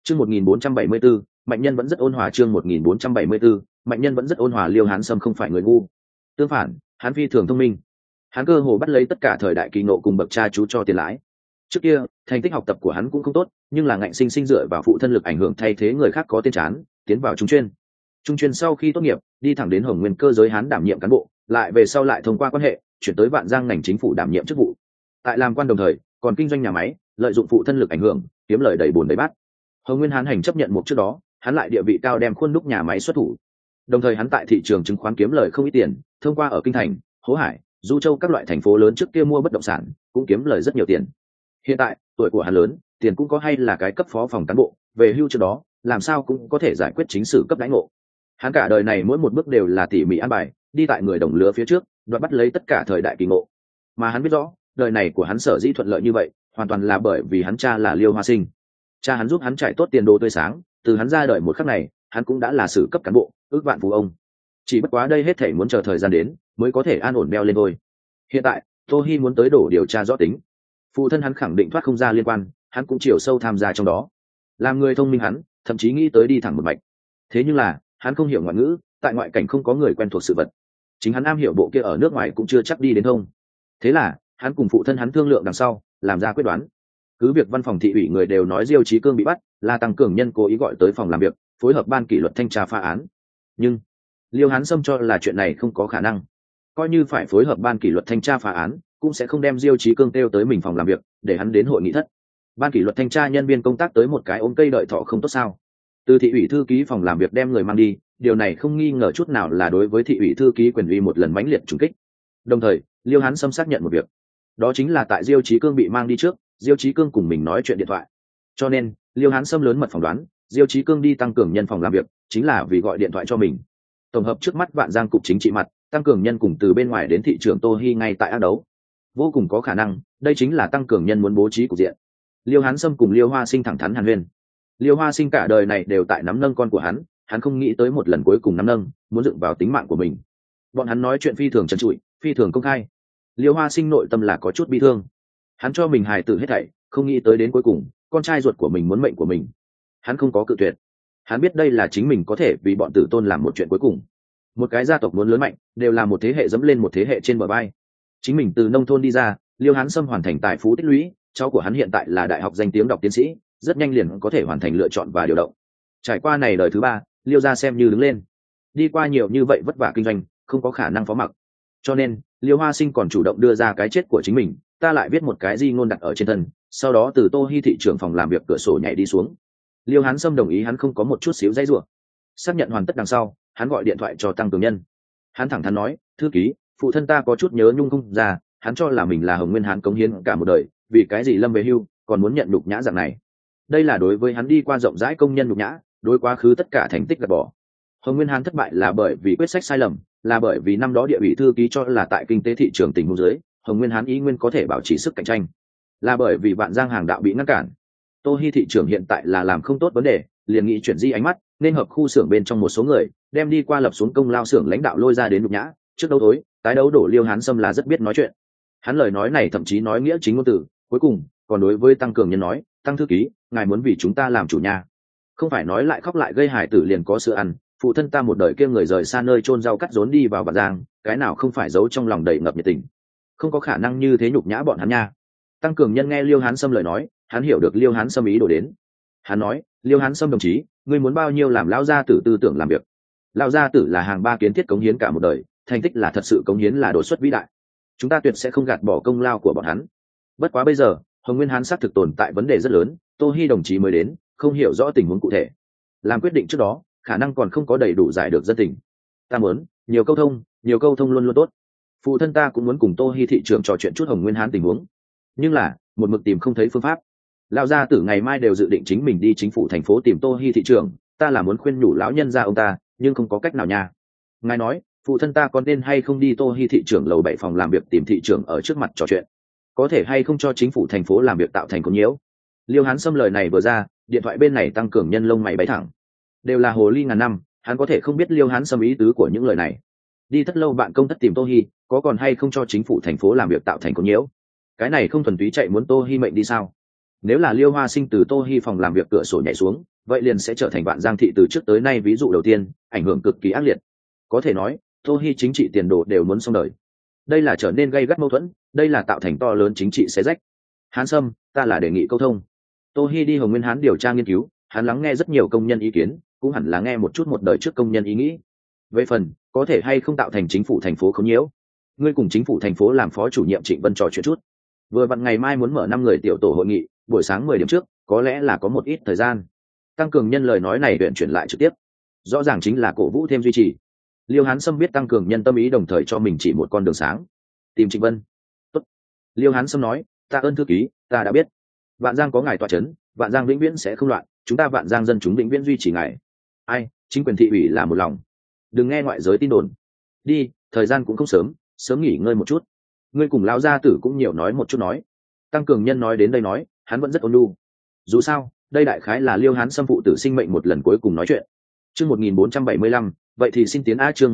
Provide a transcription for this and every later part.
Chương 1474, mạnh nhân vẫn rất ôn hòa. Chương 1474, mạnh nhân vẫn rất ôn hòa. Liêu Hán Sâm không phải người ngu, tương phản, hắn phi thường thông minh. Hắn cơ hồ bắt lấy tất cả thời đại kỳ ngộ cùng bậc cha chú cho tiền lãi. Trước kia, thành tích học tập của hắn cũng không tốt, nhưng là ngạnh sinh sinh dựa vào phụ thân lực ảnh hưởng thay thế người khác có tên chán, tiến vào trung chuyên. Trung chuyên sau khi tốt nghiệp, đi thẳng đến Hồng Nguyên cơ giới Hán đảm nhiệm cán bộ, lại về sau lại thông qua quan hệ, chuyển tới Vạn Giang ngành chính phủ đảm nhiệm chức vụ. Tại làm quan đồng thời, còn kinh doanh nhà máy, lợi dụng phụ thân lực ảnh hưởng, kiếm lời đầy bùn đầy bát. Hồng Nguyên Hán hành chấp nhận một trước đó, hắn lại địa vị cao đem khuôn đúc nhà máy xuất thủ. Đồng thời hắn tại thị trường chứng khoán kiếm lời không ít tiền, thông qua ở kinh thành, Hố Hải, Du Châu các loại thành phố lớn trước kia mua bất động sản, cũng kiếm lời rất nhiều tiền. Hiện tại, tuổi của hắn lớn, tiền cũng có hay là cái cấp phó phòng cán bộ, về hưu trước đó, làm sao cũng có thể giải quyết chính sự cấp đãi ngộ. Hắn cả đời này mỗi một bước đều là tỉ mỉ an bài, đi tại người đồng lứa phía trước, đoạt bắt lấy tất cả thời đại kỳ ngộ. Mà hắn biết rõ, đời này của hắn sở dĩ thuận lợi như vậy, hoàn toàn là bởi vì hắn cha là Liêu Hoa Sinh. Cha hắn giúp hắn trải tốt tiền đồ tươi sáng, từ hắn ra đời một khắc này, hắn cũng đã là sử cấp cán bộ, ước vạn phú ông. Chỉ bất quá đây hết thảy muốn chờ thời gian đến, mới có thể an ổn đeo lên thôi. Hiện tại, Tô Hi muốn tới đổ điều tra rõ tính. Phụ thân hắn khẳng định thoát không ra liên quan, hắn cũng chiều sâu tham gia trong đó. Làm người thông minh hắn, thậm chí nghĩ tới đi thẳng một mạch. Thế nhưng là, hắn không hiểu ngoại ngữ, tại ngoại cảnh không có người quen thuộc sự vật. Chính hắn am hiểu bộ kia ở nước ngoài cũng chưa chắc đi đến thông. Thế là, hắn cùng phụ thân hắn thương lượng đằng sau, làm ra quyết đoán. Cứ việc văn phòng thị ủy người đều nói Diêu Chí Cương bị bắt, là Tăng Cường Nhân cố ý gọi tới phòng làm việc, phối hợp ban kỷ luật thanh tra phá án. Nhưng Liêu Hán Sâm cho là chuyện này không có khả năng. Coi như phải phối hợp ban kỷ luật thanh tra phá án, cũng sẽ không đem Diêu Chí Cương kêu tới mình phòng làm việc, để hắn đến hội nghị thất. Ban kỷ luật thanh tra nhân viên công tác tới một cái ôm cây đợi thọ không tốt sao? Từ thị ủy thư ký phòng làm việc đem người mang đi, điều này không nghi ngờ chút nào là đối với thị ủy thư ký quyền uy một lần mãnh liệt trùng kích. Đồng thời, Liêu Hán Sâm xác nhận một việc, đó chính là tại Diêu Chí Cương bị mang đi trước, Diêu Chí Cương cùng mình nói chuyện điện thoại. Cho nên, Liêu Hán Sâm lớn mật phỏng đoán, Diêu Chí Cương đi Tăng Cường Nhân phòng làm việc, chính là vì gọi điện thoại cho mình. Tổng hợp trước mắt Vạn Giang cục chính trị mặt, Tăng Cường Nhân cùng từ bên ngoài đến thị trường Tô Hi ngay tại ác đấu. Vô cùng có khả năng, đây chính là Tăng Cường Nhân muốn bố trí cục diện. Liêu Hán Sâm cùng Liêu Hoa Sinh thẳng thắn hàn huyên. Liêu Hoa Sinh cả đời này đều tại nắm nâng con của hắn không nghĩ tới một lần cuối cùng nắm nâng, muốn dựng vào tính mạng của mình. Bọn hắn nói chuyện phi thường trần trụi, phi thường công khai. Liêu Hoa Sinh nội tâm là có chút bi thương. Hắn cho mình hài tử hết thảy, không nghĩ tới đến cuối cùng, con trai ruột của mình muốn mệnh của mình. Hắn không có cự tuyệt. Hắn biết đây là chính mình có thể vì bọn tử tôn làm một chuyện cuối cùng. Một cái gia tộc muốn lớn mạnh, đều là một thế hệ dẫm lên một thế hệ trên bờ vai. Chính mình từ nông thôn đi ra, Liêu Hán Sâm hoàn thành tài phú tích lũy, cháu của hắn hiện tại là đại học danh tiếng đọc tiến sĩ, rất nhanh liền có thể hoàn thành lựa chọn và điều động. Trải qua này đời thứ ba, Liêu gia xem như đứng lên. Đi qua nhiều như vậy vất vả kinh doanh, không có khả năng phó mặc. Cho nên, Liêu Hoa Sinh còn chủ động đưa ra cái chết của chính mình, ta lại viết một cái di ngôn đặt ở trên thân, sau đó từ Tô Hi thị trưởng phòng làm việc cửa sổ nhảy đi xuống. Liêu Hán Sâm đồng ý, hắn không có một chút xíu dãy rủa. Xác nhận hoàn tất đằng sau, hắn gọi điện thoại cho Tăng Cường Nhân. Hắn thẳng thắn nói, thư ký, phụ thân ta có chút nhớ nhung không ra, hắn cho là mình là Hồng Nguyên Hán cống hiến cả một đời, vì cái gì lâm về hưu, còn muốn nhận nhục nhã dạng này. Đây là đối với hắn đi qua rộng rãi công nhân nhục nhã, đối quá khứ tất cả thành tích gạt bỏ. Hồng Nguyên Hán thất bại là bởi vì quyết sách sai lầm, là bởi vì năm đó địa ủy thư ký cho là tại kinh tế thị trường tình huống dưới, Hồng Nguyên Hán ý nguyên có thể bảo trì sức cạnh tranh, là bởi vì Vạn Giang hàng đạo bị ngăn cản. Tô Hi thị trường hiện tại là làm không tốt vấn đề, liền nghĩ chuyển di ánh mắt, nên hợp khu xưởng bên trong một số người, đem đi qua lập xuống công lao xưởng lãnh đạo lôi ra đến nhục nhã. Trước đấu tối, tái đấu đổ Liêu Hán Sâm là rất biết nói chuyện. Hắn lời nói này thậm chí nói nghĩa chính ngôn từ, cuối cùng còn đối với Tăng Cường Nhân nói, Tăng thư ký, ngài muốn vì chúng ta làm chủ nhà, không phải nói lại khóc lại gây hài tử liền có sữa ăn. Phụ thân ta một đời kia người rời xa nơi chôn rau cắt rốn đi vào Vạn Giang, cái nào không phải giấu trong lòng đầy ngập nhiệt tình, không có khả năng như thế nhục nhã bọn hắn nha. Tăng Cường Nhân nghe Liêu Hán Sâm lời nói, hắn hiểu được Liêu Hán Sâm ý đồ đến. Hắn nói, Liêu Hán Sâm đồng chí, ngươi muốn bao nhiêu làm lão gia tử tư tưởng làm việc. Lão gia tử là hàng ba kiến thiết cống hiến cả một đời, thành tích là thật sự cống hiến là đột xuất vĩ đại, chúng ta tuyệt sẽ không gạt bỏ công lao của bọn hắn. Bất quá bây giờ, Hồng Nguyên Hán xác thực tồn tại vấn đề rất lớn, Tô Hi đồng chí mới đến, không hiểu rõ tình huống cụ thể, làm quyết định trước đó khả năng còn không có đầy đủ giải được dân tình. Ta muốn nhiều câu thông luôn luôn tốt. Phụ thân ta cũng muốn cùng Tô Hi thị trưởng trò chuyện chút Hồng Nguyên Hán tình huống, nhưng là một mực tìm không thấy phương pháp. Lão gia tử ngày mai đều dự định chính mình đi chính phủ thành phố tìm Tô Hi thị trưởng, ta là muốn khuyên nhủ lão nhân gia ông ta, nhưng không có cách nào nha. Ngài nói, phụ thân ta còn nên hay không đi Tô Hi thị trưởng lầu 7 phòng làm việc tìm thị trưởng ở trước mặt trò chuyện, có thể hay không cho chính phủ thành phố làm việc tạo thành có nhiễu. Liêu Hán Sâm lời này vừa ra, điện thoại bên này Tăng Cường Nhân lông mày bay thẳng. Đều là hồ ly ngàn năm, hắn có thể không biết Liêu Hán Sâm ý tứ của những lời này. Đi thất lâu bạn công thất tìm Tô Hi, có còn hay không cho chính phủ thành phố làm việc tạo thành có nhiễu? Cái này không thuần túy chạy muốn Tô Hi mệnh đi sao? Nếu là Liêu Hoa Sinh từ Tô Hi phòng làm việc cửa sổ nhảy xuống, vậy liền sẽ trở thành Vạn Giang thị từ trước tới nay ví dụ đầu tiên, ảnh hưởng cực kỳ ác liệt. Có thể nói Tô Hi chính trị tiền đồ đều muốn xong đời. Đây là trở nên gây gắt mâu thuẫn, đây là tạo thành to lớn chính trị xé rách. Hán Sâm, ta là đề nghị câu thông. Tô Hi đi Hồng Nguyên Hán điều tra nghiên cứu, hắn lắng nghe rất nhiều công nhân ý kiến, cũng hẳn là nghe một chút một đời trước công nhân ý nghĩ. Về phần có thể hay không tạo thành chính phủ thành phố không nhiễu, ngươi cùng chính phủ thành phố làm phó chủ nhiệm Trịnh Vân trò chuyện chút. Vừa vặn ngày mai muốn mở 5 người tiểu tổ hội nghị, buổi sáng 10 điểm trước, có lẽ là có một ít thời gian. Tăng cường nhân lời nói này chuyển lại trực tiếp, rõ ràng chính là cổ vũ thêm duy trì. Liêu Hán Sâm biết tăng cường nhân tâm ý, đồng thời cho mình chỉ một con đường sáng, tìm Trịnh Vân. Tốt. Liêu Hán Sâm nói, ta ơn thư ký, ta đã biết. Vạn Giang có ngài tọa chấn, Vạn Giang vĩnh viễn sẽ không loạn, chúng ta Vạn Giang dân chúng vĩnh viễn duy trì ngài. Ai, chính quyền thị ủy là một lòng, đừng nghe ngoại giới tin đồn. Đi, thời gian cũng không sớm, sớm nghỉ ngơi một chút. Ngươi cùng lão gia tử cũng nhiều nói một chút nói. Tăng cường nhân nói đến đây nói, hắn vẫn rất ôn nhu. Dù sao, đây đại khái là Liêu Hán Sâm phụ tử sinh mệnh một lần cuối cùng nói chuyện. Chương 1475, vậy thì xin tiến A. Chương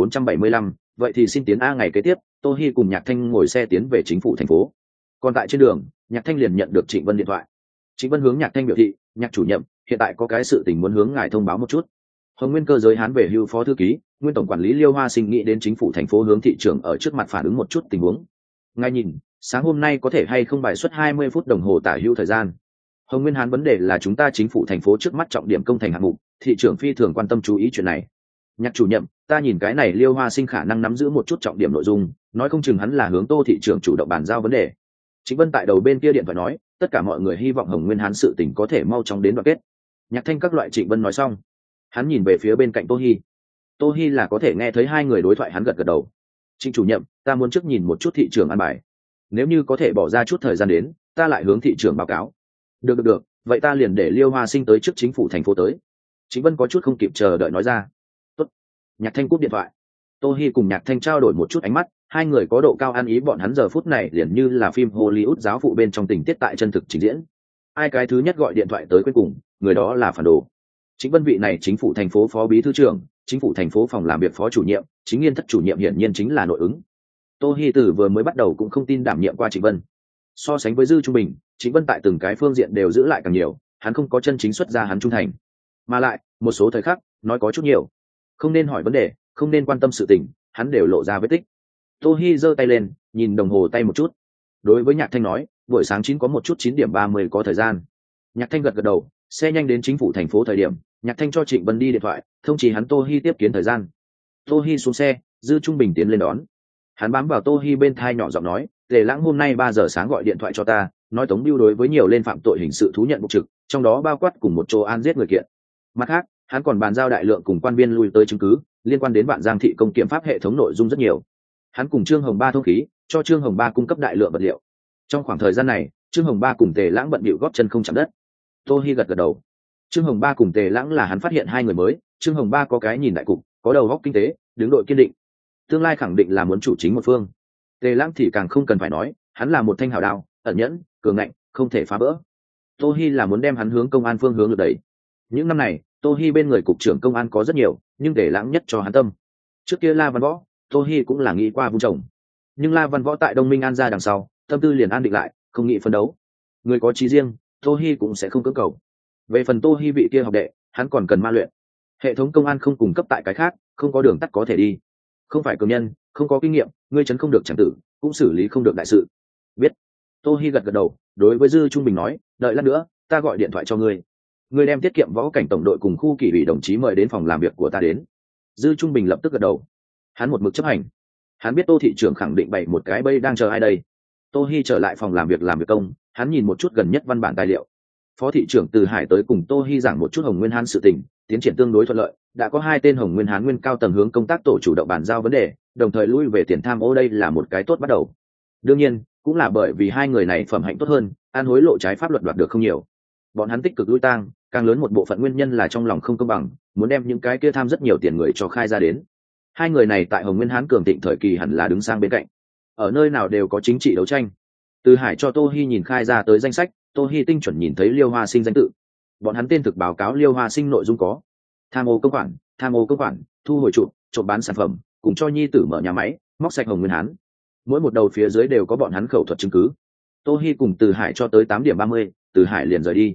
1475, vậy thì xin tiến A. Ngày kế tiếp, Tô Hi cùng Nhạc Thanh ngồi xe tiến về chính phủ thành phố. Còn tại trên đường, Nhạc Thanh liền nhận được Trịnh Vân điện thoại. Trịnh Vân hướng Nhạc Thanh biểu thị, Nhạc chủ nhiệm, hiện tại có cái sự tình muốn hướng ngài thông báo một chút. Hồng Nguyên cơ giới Hán về hưu phó thư ký, nguyên tổng quản lý Liêu Hoa Sinh nghĩ đến chính phủ thành phố hướng thị trưởng ở trước mặt phản ứng một chút tình huống. Ngài nhìn, sáng hôm nay có thể hay không bài xuất 20 phút đồng hồ tả hưu thời gian. Hồng Nguyên Hán vấn đề là chúng ta chính phủ thành phố trước mắt trọng điểm công thành hạng mục, thị trưởng phi thường quan tâm chú ý chuyện này. Nhạc chủ nhiệm, ta nhìn cái này Liêu Hoa Sinh khả năng nắm giữ một chút trọng điểm nội dung, nói không chừng hắn là hướng Tô thị trưởng chủ động bàn giao vấn đề. Trịnh Vân tại đầu bên kia điện thoại nói, tất cả mọi người hy vọng Hồng Nguyên Hán sự tình có thể mau chóng đến đoạn kết. Nhạc Thanh các loại Trịnh Vân nói xong, hắn nhìn về phía bên cạnh Tô Hi. Tô Hi là có thể nghe thấy hai người đối thoại, hắn gật gật đầu. Trịnh chủ nhiệm, ta muốn trước nhìn một chút thị trường an bài, nếu như có thể bỏ ra chút thời gian đến, ta lại hướng thị trường báo cáo. Được, vậy ta liền để Liêu Hoa Sinh tới trước chính phủ thành phố tới. Trịnh Vân có chút không kịp chờ đợi nói ra. Tốt. Nhạc Thanh cúp điện thoại. Tô Hi cùng Nhạc Thanh trao đổi một chút ánh mắt, hai người có độ cao ăn ý, bọn hắn giờ phút này liền như là phim Hollywood giáo phụ bên trong tình tiết tại chân thực trình diễn. Ai cái thứ nhất gọi điện thoại tới cuối cùng, người đó là phản đồ. Chính Vân vị này chính phủ thành phố phó bí thư trưởng, chính phủ thành phố phòng làm việc phó chủ nhiệm, chính nghiên thất chủ nhiệm hiển nhiên chính là nội ứng. Tô Hi Tử vừa mới bắt đầu cũng không tin đảm nhiệm qua Trịnh Vân. So sánh với Dư Trung Bình, Trịnh Vân tại từng cái phương diện đều giữ lại càng nhiều, hắn không có chân chính xuất ra hắn trung thành. Mà lại, một số thời khắc, nói có chút nhiều. Không nên hỏi vấn đề, không nên quan tâm sự tình, hắn đều lộ ra vết tích. Tô Hi giơ tay lên, nhìn đồng hồ tay một chút. Đối với Nhạc Thanh nói, buổi sáng 9 có một chút 9 điểm 30 có thời gian. Nhạc Thanh gật gật đầu, xe nhanh đến chính phủ thành phố thời điểm, Nhạc Thanh cho Trịnh Vân đi điện thoại, thông chỉ hắn Tô Hi tiếp kiến thời gian. Tô Hi xuống xe, Dư Trung Bình tiến lên đón. Hắn bám vào Tô Hi bên thai nhỏ giọng nói, Tề Lãng hôm nay 3 giờ sáng gọi điện thoại cho ta, nói Tống Bưu đối với nhiều lên phạm tội hình sự thú nhận mục trực, trong đó bao quát cùng một chỗ an giết người kiện. Mặt khác, hắn còn bàn giao đại lượng cùng quan viên lui tới chứng cứ, liên quan đến Vạn Giang thị công kiểm pháp hệ thống nội dung rất nhiều. Hắn cùng Trương Hồng Ba thông khí, cho Trương Hồng Ba cung cấp đại lượng vật liệu. Trong khoảng thời gian này, Trương Hồng Ba cùng Tề Lãng bận bịu góp chân không chạm đất. Tô Hi gật gật đầu. Trương Hồng Ba cùng Tề Lãng là hắn phát hiện hai người mới, Trương Hồng Ba có cái nhìn đại cục, có đầu óc kinh tế, đứng đội kiên định, tương lai khẳng định là muốn chủ chính một phương. Tề Lãng thì càng không cần phải nói, hắn là một thanh hào đao, ẩn nhẫn, cường ngạnh, không thể phá vỡ. Tô Hi là muốn đem hắn hướng công an phương hướng lực đẩy. Những năm này, Tô Hi bên người cục trưởng công an có rất nhiều, nhưng Tề Lãng nhất cho hắn tâm. Trước kia La Văn Võ, Tô Hi cũng là nghĩ qua vung chồng, nhưng La Văn Võ tại Đông Minh An ra đằng sau, tâm tư liền an định lại, không nghĩ phấn đấu. Người có chí riêng, Tô Hi cũng sẽ không cưỡng cầu. Về phần Tô Hi vị kia học đệ, hắn còn cần ma luyện. Hệ thống công an không cung cấp tại cái khác, không có đường tắt có thể đi. Không phải cường nhân, không có kinh nghiệm, ngươi chấn không được chẳng tử, cũng xử lý không được đại sự. Biết. Tô Hi gật gật đầu, đối với Dư Trung Bình nói, đợi lát nữa, ta gọi điện thoại cho ngươi. Ngươi đem tiết kiệm võ cảnh tổng đội cùng khu kỷ ủy đồng chí mời đến phòng làm việc của ta đến. Dư Trung Bình lập tức gật đầu. Hắn một mực chấp hành. Hắn biết Tô thị trưởng khẳng định bày một cái bẫy đang chờ ai đây. Tô Hi trở lại phòng làm việc công, hắn nhìn một chút gần nhất văn bản tài liệu. Phó thị trưởng Từ Hải tới cùng Tô Hi giảng một chút Hồng Nguyên Hán sự tình, tiến triển tương đối thuận lợi, đã có 2 tên Hồng Nguyên Hán nguyên cao tầng hướng công tác tổ chủ động bàn giao vấn đề, đồng thời lui về tiền tham ô, đây là một cái tốt bắt đầu. Đương nhiên, cũng là bởi vì 2 người này phẩm hạnh tốt hơn, ăn hối lộ trái pháp luật đoạt được không nhiều. Bọn hắn tích cực lui tang, càng lớn một bộ phận nguyên nhân là trong lòng không công bằng, muốn đem những cái kia tham rất nhiều tiền người cho khai ra đến. 2 người này tại Hồng Nguyên Hán cường thịnh thời kỳ hẳn là đứng sang bên cạnh. Ở nơi nào đều có chính trị đấu tranh. Từ Hải cho Tô Hi nhìn khai ra tới danh sách, Tô Hi tinh chuẩn nhìn thấy Liêu Hoa Sinh danh tự. Bọn hắn tên thực báo cáo Liêu Hoa Sinh nội dung có: tham ô công khoản, thu hồi trụ, trộm bán sản phẩm, cùng cho nhi tử mở nhà máy, móc sạch Hồng Nguyên Hán. Mỗi một đầu phía dưới đều có bọn hắn khẩu thuật chứng cứ. Tô Hi cùng Từ Hải cho tới 8 điểm 30, Từ Hải liền rời đi.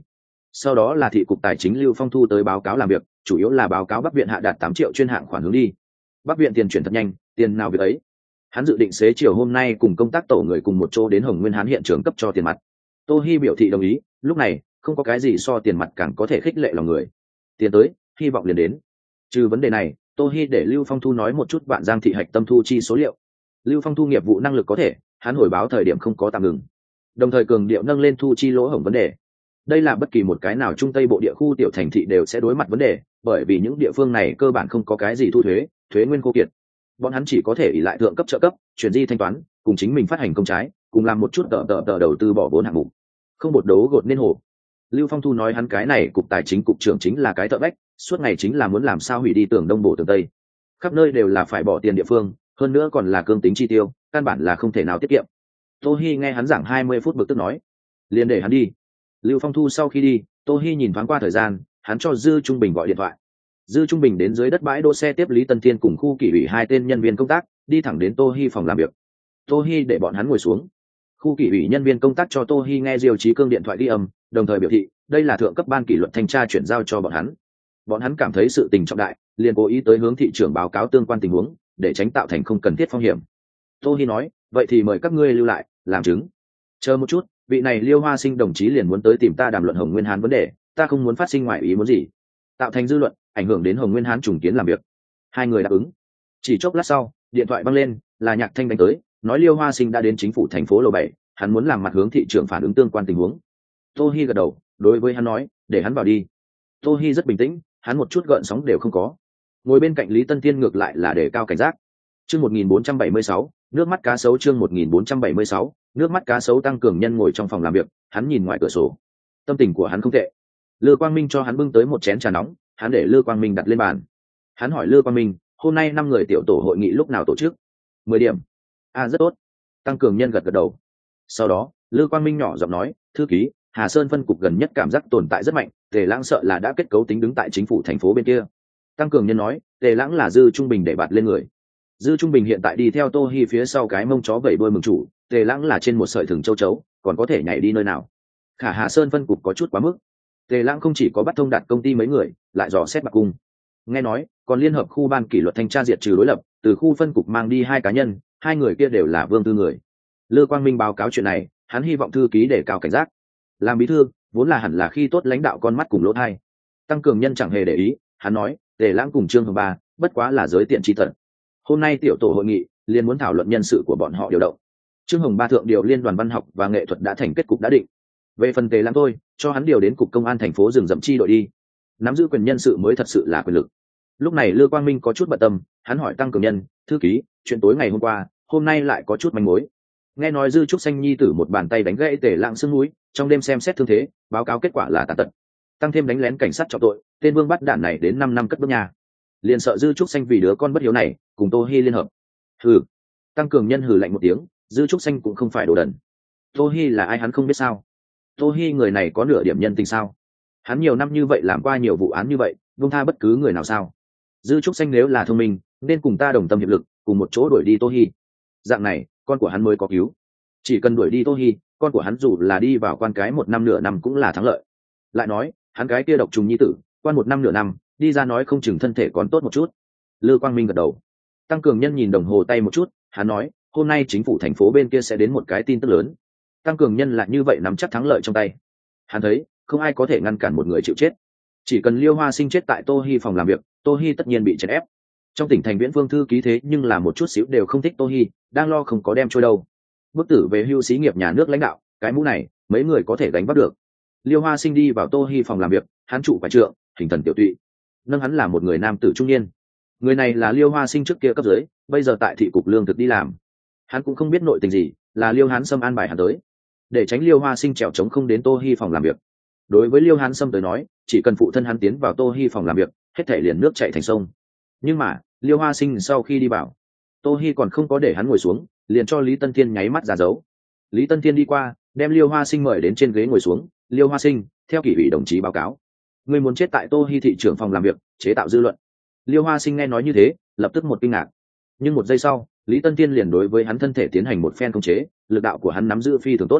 sau đó là thị cục tài chính Lưu Phong Thu tới báo cáo làm việc, chủ yếu là báo cáo Bắc viện hạ đạt 8 triệu chuyên hạng khoản hướng đi. Bắc viện tiền chuyển thật nhanh, tiền nào việc ấy. Hắn dự định xế chiều hôm nay cùng công tác tổ người cùng một chỗ đến Hồng Nguyên Hán hiện trường cấp cho tiền mặt. Tô Hi biểu thị đồng ý, lúc này không có cái gì so tiền mặt càng có thể khích lệ lòng người. Tiền tới, hy vọng liền đến. Trừ vấn đề này, Tô Hi để Lưu Phong Thu nói một chút Vạn Giang thị hạch tâm thu chi số liệu. Lưu Phong Thu nghiệp vụ năng lực có thể, hắn hồi báo thời điểm không có tạm ngừng, đồng thời cường điệu nâng lên thu chi lỗ hổng vấn đề. Đây là bất kỳ một cái nào trung tây bộ địa khu tiểu thành thị đều sẽ đối mặt vấn đề, bởi vì những địa phương này cơ bản không có cái gì thu thuế, thuế nguyên khô kiệt. Bọn hắn chỉ có thể ỷ lại thượng cấp trợ cấp, chuyển di thanh toán, cùng chính mình phát hành công trái, cùng làm một chút tờ đầu tư bỏ vốn hạng mục. Không bột đấu gột nên hổ. Lưu Phong Thu nói hắn cái này cục tài chính cục trưởng chính là cái thợ bách, suốt ngày chính là muốn làm sao hủy đi tường đông bổ tường tây, khắp nơi đều là phải bỏ tiền địa phương, hơn nữa còn là cương tính chi tiêu, căn bản là không thể nào tiết kiệm. Tô Hi nghe hắn giảng 20 phút bực tức nói, liền để hắn đi. Lưu Phong Thu sau khi đi, Tô Hi nhìn thoáng qua thời gian, hắn cho Dư Trung Bình gọi điện thoại. Dư Trung Bình đến dưới đất bãi đỗ xe tiếp Lý Tân Thiên cùng khu kỷ ủy 2 tên nhân viên công tác, đi thẳng đến Tô Hi phòng làm việc. Tô Hi để bọn hắn ngồi xuống. Khu kỷ ủy nhân viên công tác cho Tô Hi nghe Diêu Chí Cương điện thoại ghi âm, đồng thời biểu thị, đây là thượng cấp ban kỷ luật thanh tra chuyển giao cho bọn hắn. Bọn hắn cảm thấy sự tình trọng đại, liền cố ý tới hướng thị trưởng báo cáo tương quan tình huống, để tránh tạo thành không cần thiết phong hiểm. Tô Hi nói, vậy thì mời các ngươi lưu lại, làm chứng. Chờ một chút, vị này Liêu Hoa Sinh đồng chí liền muốn tới tìm ta đàm luận Hồng Nguyên Hán vấn đề, ta không muốn phát sinh ngoại ý muốn gì, tạo thành dư luận, ảnh hưởng đến Hồng Nguyên Hán trùng kiến làm việc. Hai người đáp ứng. Chỉ chốc lát sau, điện thoại vang lên, là Nhạc Thanh đánh tới, nói Liêu Hoa Sinh đã đến chính phủ thành phố lầu 7, hắn muốn làm mặt hướng thị trưởng phản ứng tương quan tình huống. Tô Hi gật đầu, đối với hắn nói, để hắn vào đi. Tô Hi rất bình tĩnh, hắn một chút gợn sóng đều không có. Ngồi bên cạnh Lý Tân Tiên ngược lại là để cao cảnh giác. Chương 1476, nước mắt cá sấu. Chương 1476, nước mắt cá sấu. Tăng Cường Nhân ngồi trong phòng làm việc, hắn nhìn ngoài cửa sổ. Tâm tình của hắn không tệ. Lư Quang Minh cho hắn bưng tới một chén trà nóng, hắn để Lư Quang Minh đặt lên bàn. Hắn hỏi Lư Quang Minh, hôm nay 5 người tiểu tổ hội nghị lúc nào tổ chức? 10 điểm. Rất tốt. Tăng Cường Nhân gật gật đầu. Sau đó, Lư Quang Minh nhỏ giọng nói, thư ký, Hà Sơn phân cục gần nhất cảm giác tồn tại rất mạnh, Tề Lãng sợ là đã kết cấu tính đứng tại chính phủ thành phố bên kia. Tăng Cường Nhân nói, Tề Lãng là Dư Trung Bình để bạt lên người. Dư Trung Bình hiện tại đi theo Tô Hi phía sau cái mông chó vẩy đuôi mừng chủ, Tề Lãng là trên một sợi thừng châu chấu, còn có thể nhảy đi nơi nào. Khả Hà Sơn phân cục có chút quá mức. Tề Lãng không chỉ có bắt thông đạt công ty mấy người, lại dò xét bạc cung. Nghe nói, còn liên hợp khu ban kỷ luật thanh tra diệt trừ đối lập, từ khu phân cục mang đi 2 cá nhân, 2 người kia đều là Vương Tư người. Lư Quang Minh báo cáo chuyện này, hắn hy vọng thư ký để cao cảnh giác. Làm bí thư, vốn là hẳn là khi tốt lãnh đạo con mắt cùng lỗ tai. Tăng Cường Nhân chẳng hề để ý, hắn nói, Tề Lãng cùng Trương Hồng Ba, bất quá là giới tiện chi tận. Hôm nay tiểu tổ hội nghị liền muốn thảo luận nhân sự của bọn họ điều động. Trương Hồng Ba thượng điều liên đoàn văn học và nghệ thuật đã thành kết cục đã định. Về phần Tề Lãng thôi, cho hắn điều đến cục công an thành phố rừng rậm chi đội đi. Nắm giữ quyền nhân sự mới thật sự là quyền lực. Lúc này Lư Quang Minh có chút bận tâm, hắn hỏi Tăng Cường Nhân, thư ký, chuyện tối ngày hôm qua, hôm nay lại có chút manh mối. Nghe nói Dư Trúc Xanh nhi tử một bàn tay đánh gãy Tề Lãng xương núi, trong đêm xem xét thương thế, báo cáo kết quả là tàn tật. Tăng thêm đánh lén cảnh sát trọng tội, tên vương bắt đạn này đến 5 năm cất bước nhà. Liền sợ Dư Trúc Xanh vì đứa con bất hiếu này, cùng Tô Hi liên hợp. Hừ. Tăng Cường Nhân hừ lạnh một tiếng, Dư Trúc Xanh cũng không phải đồ đần. Tô Hi là ai hắn không biết sao? Tô Hi người này có nửa điểm nhân tình sao? Hắn nhiều năm như vậy làm qua nhiều vụ án như vậy, buông tha bất cứ người nào sao? Dư Trúc Xanh nếu là thông minh, nên cùng ta đồng tâm hiệp lực, cùng một chỗ đuổi đi Tô Hi. Dạng này, con của hắn mới có cứu. Chỉ cần đuổi đi Tô Hi, con của hắn dù là đi vào quan cái 1 năm nửa năm cũng là thắng lợi. Lại nói, hắn cái kia độc trùng nhi tử, quan 1 năm nửa năm, đi ra nói không chừng thân thể còn tốt một chút. Lư Quang Minh gật đầu. Tăng Cường Nhân nhìn đồng hồ tay một chút, hắn nói, hôm nay chính phủ thành phố bên kia sẽ đến một cái tin tức lớn. Tăng Cường Nhân là như vậy nắm chắc thắng lợi trong tay. Hắn thấy, không ai có thể ngăn cản một người chịu chết. Chỉ cần Liêu Hoa Sinh chết tại Tô Hi phòng làm việc, Tô Hi tất nhiên bị chèn ép. Trong tỉnh thành Viễn Vương thư ký thế nhưng là một chút xíu đều không thích Tô Hi, đang lo không có đem trôi đâu. Bức tử về hưu xí nghiệp nhà nước lãnh đạo, cái mũ này, mấy người có thể gánh vác được. Liêu Hoa Sinh đi vào Tô Hi phòng làm việc, hắn trụ phải trượng, hình thần tiểu tụy. Nâng hắn là một người nam tử trung niên. Người này là Liêu Hoa Sinh trước kia cấp dưới, bây giờ tại thị cục lương thực đi làm. Hắn cũng không biết nội tình gì, là Liêu Hán Sâm an bài hắn tới, để tránh Liêu Hoa Sinh trèo trống không đến Tô Hi phòng làm việc. Đối với Liêu Hán Sâm tới nói, chỉ cần phụ thân hắn tiến vào Tô Hi phòng làm việc, hết thảy liền nước chảy thành sông. Nhưng mà, Liêu Hoa Sinh sau khi đi vào, Tô Hi còn không có để hắn ngồi xuống, liền cho Lý Tân Thiên nháy mắt ra dấu. Lý Tân Thiên đi qua, đem Liêu Hoa Sinh mời đến trên ghế ngồi xuống. Liêu Hoa Sinh, theo kỷ ủy đồng chí báo cáo, ngươi muốn chết tại Tô Hi thị trưởng phòng làm việc, chế tạo dư luận. Liêu Hoa Sinh nghe nói như thế, lập tức một kinh ngạc. Nhưng một giây sau, Lý Tân Thiên liền đối với hắn thân thể tiến hành một phen khống chế, lực đạo của hắn nắm giữ phi thường tốt.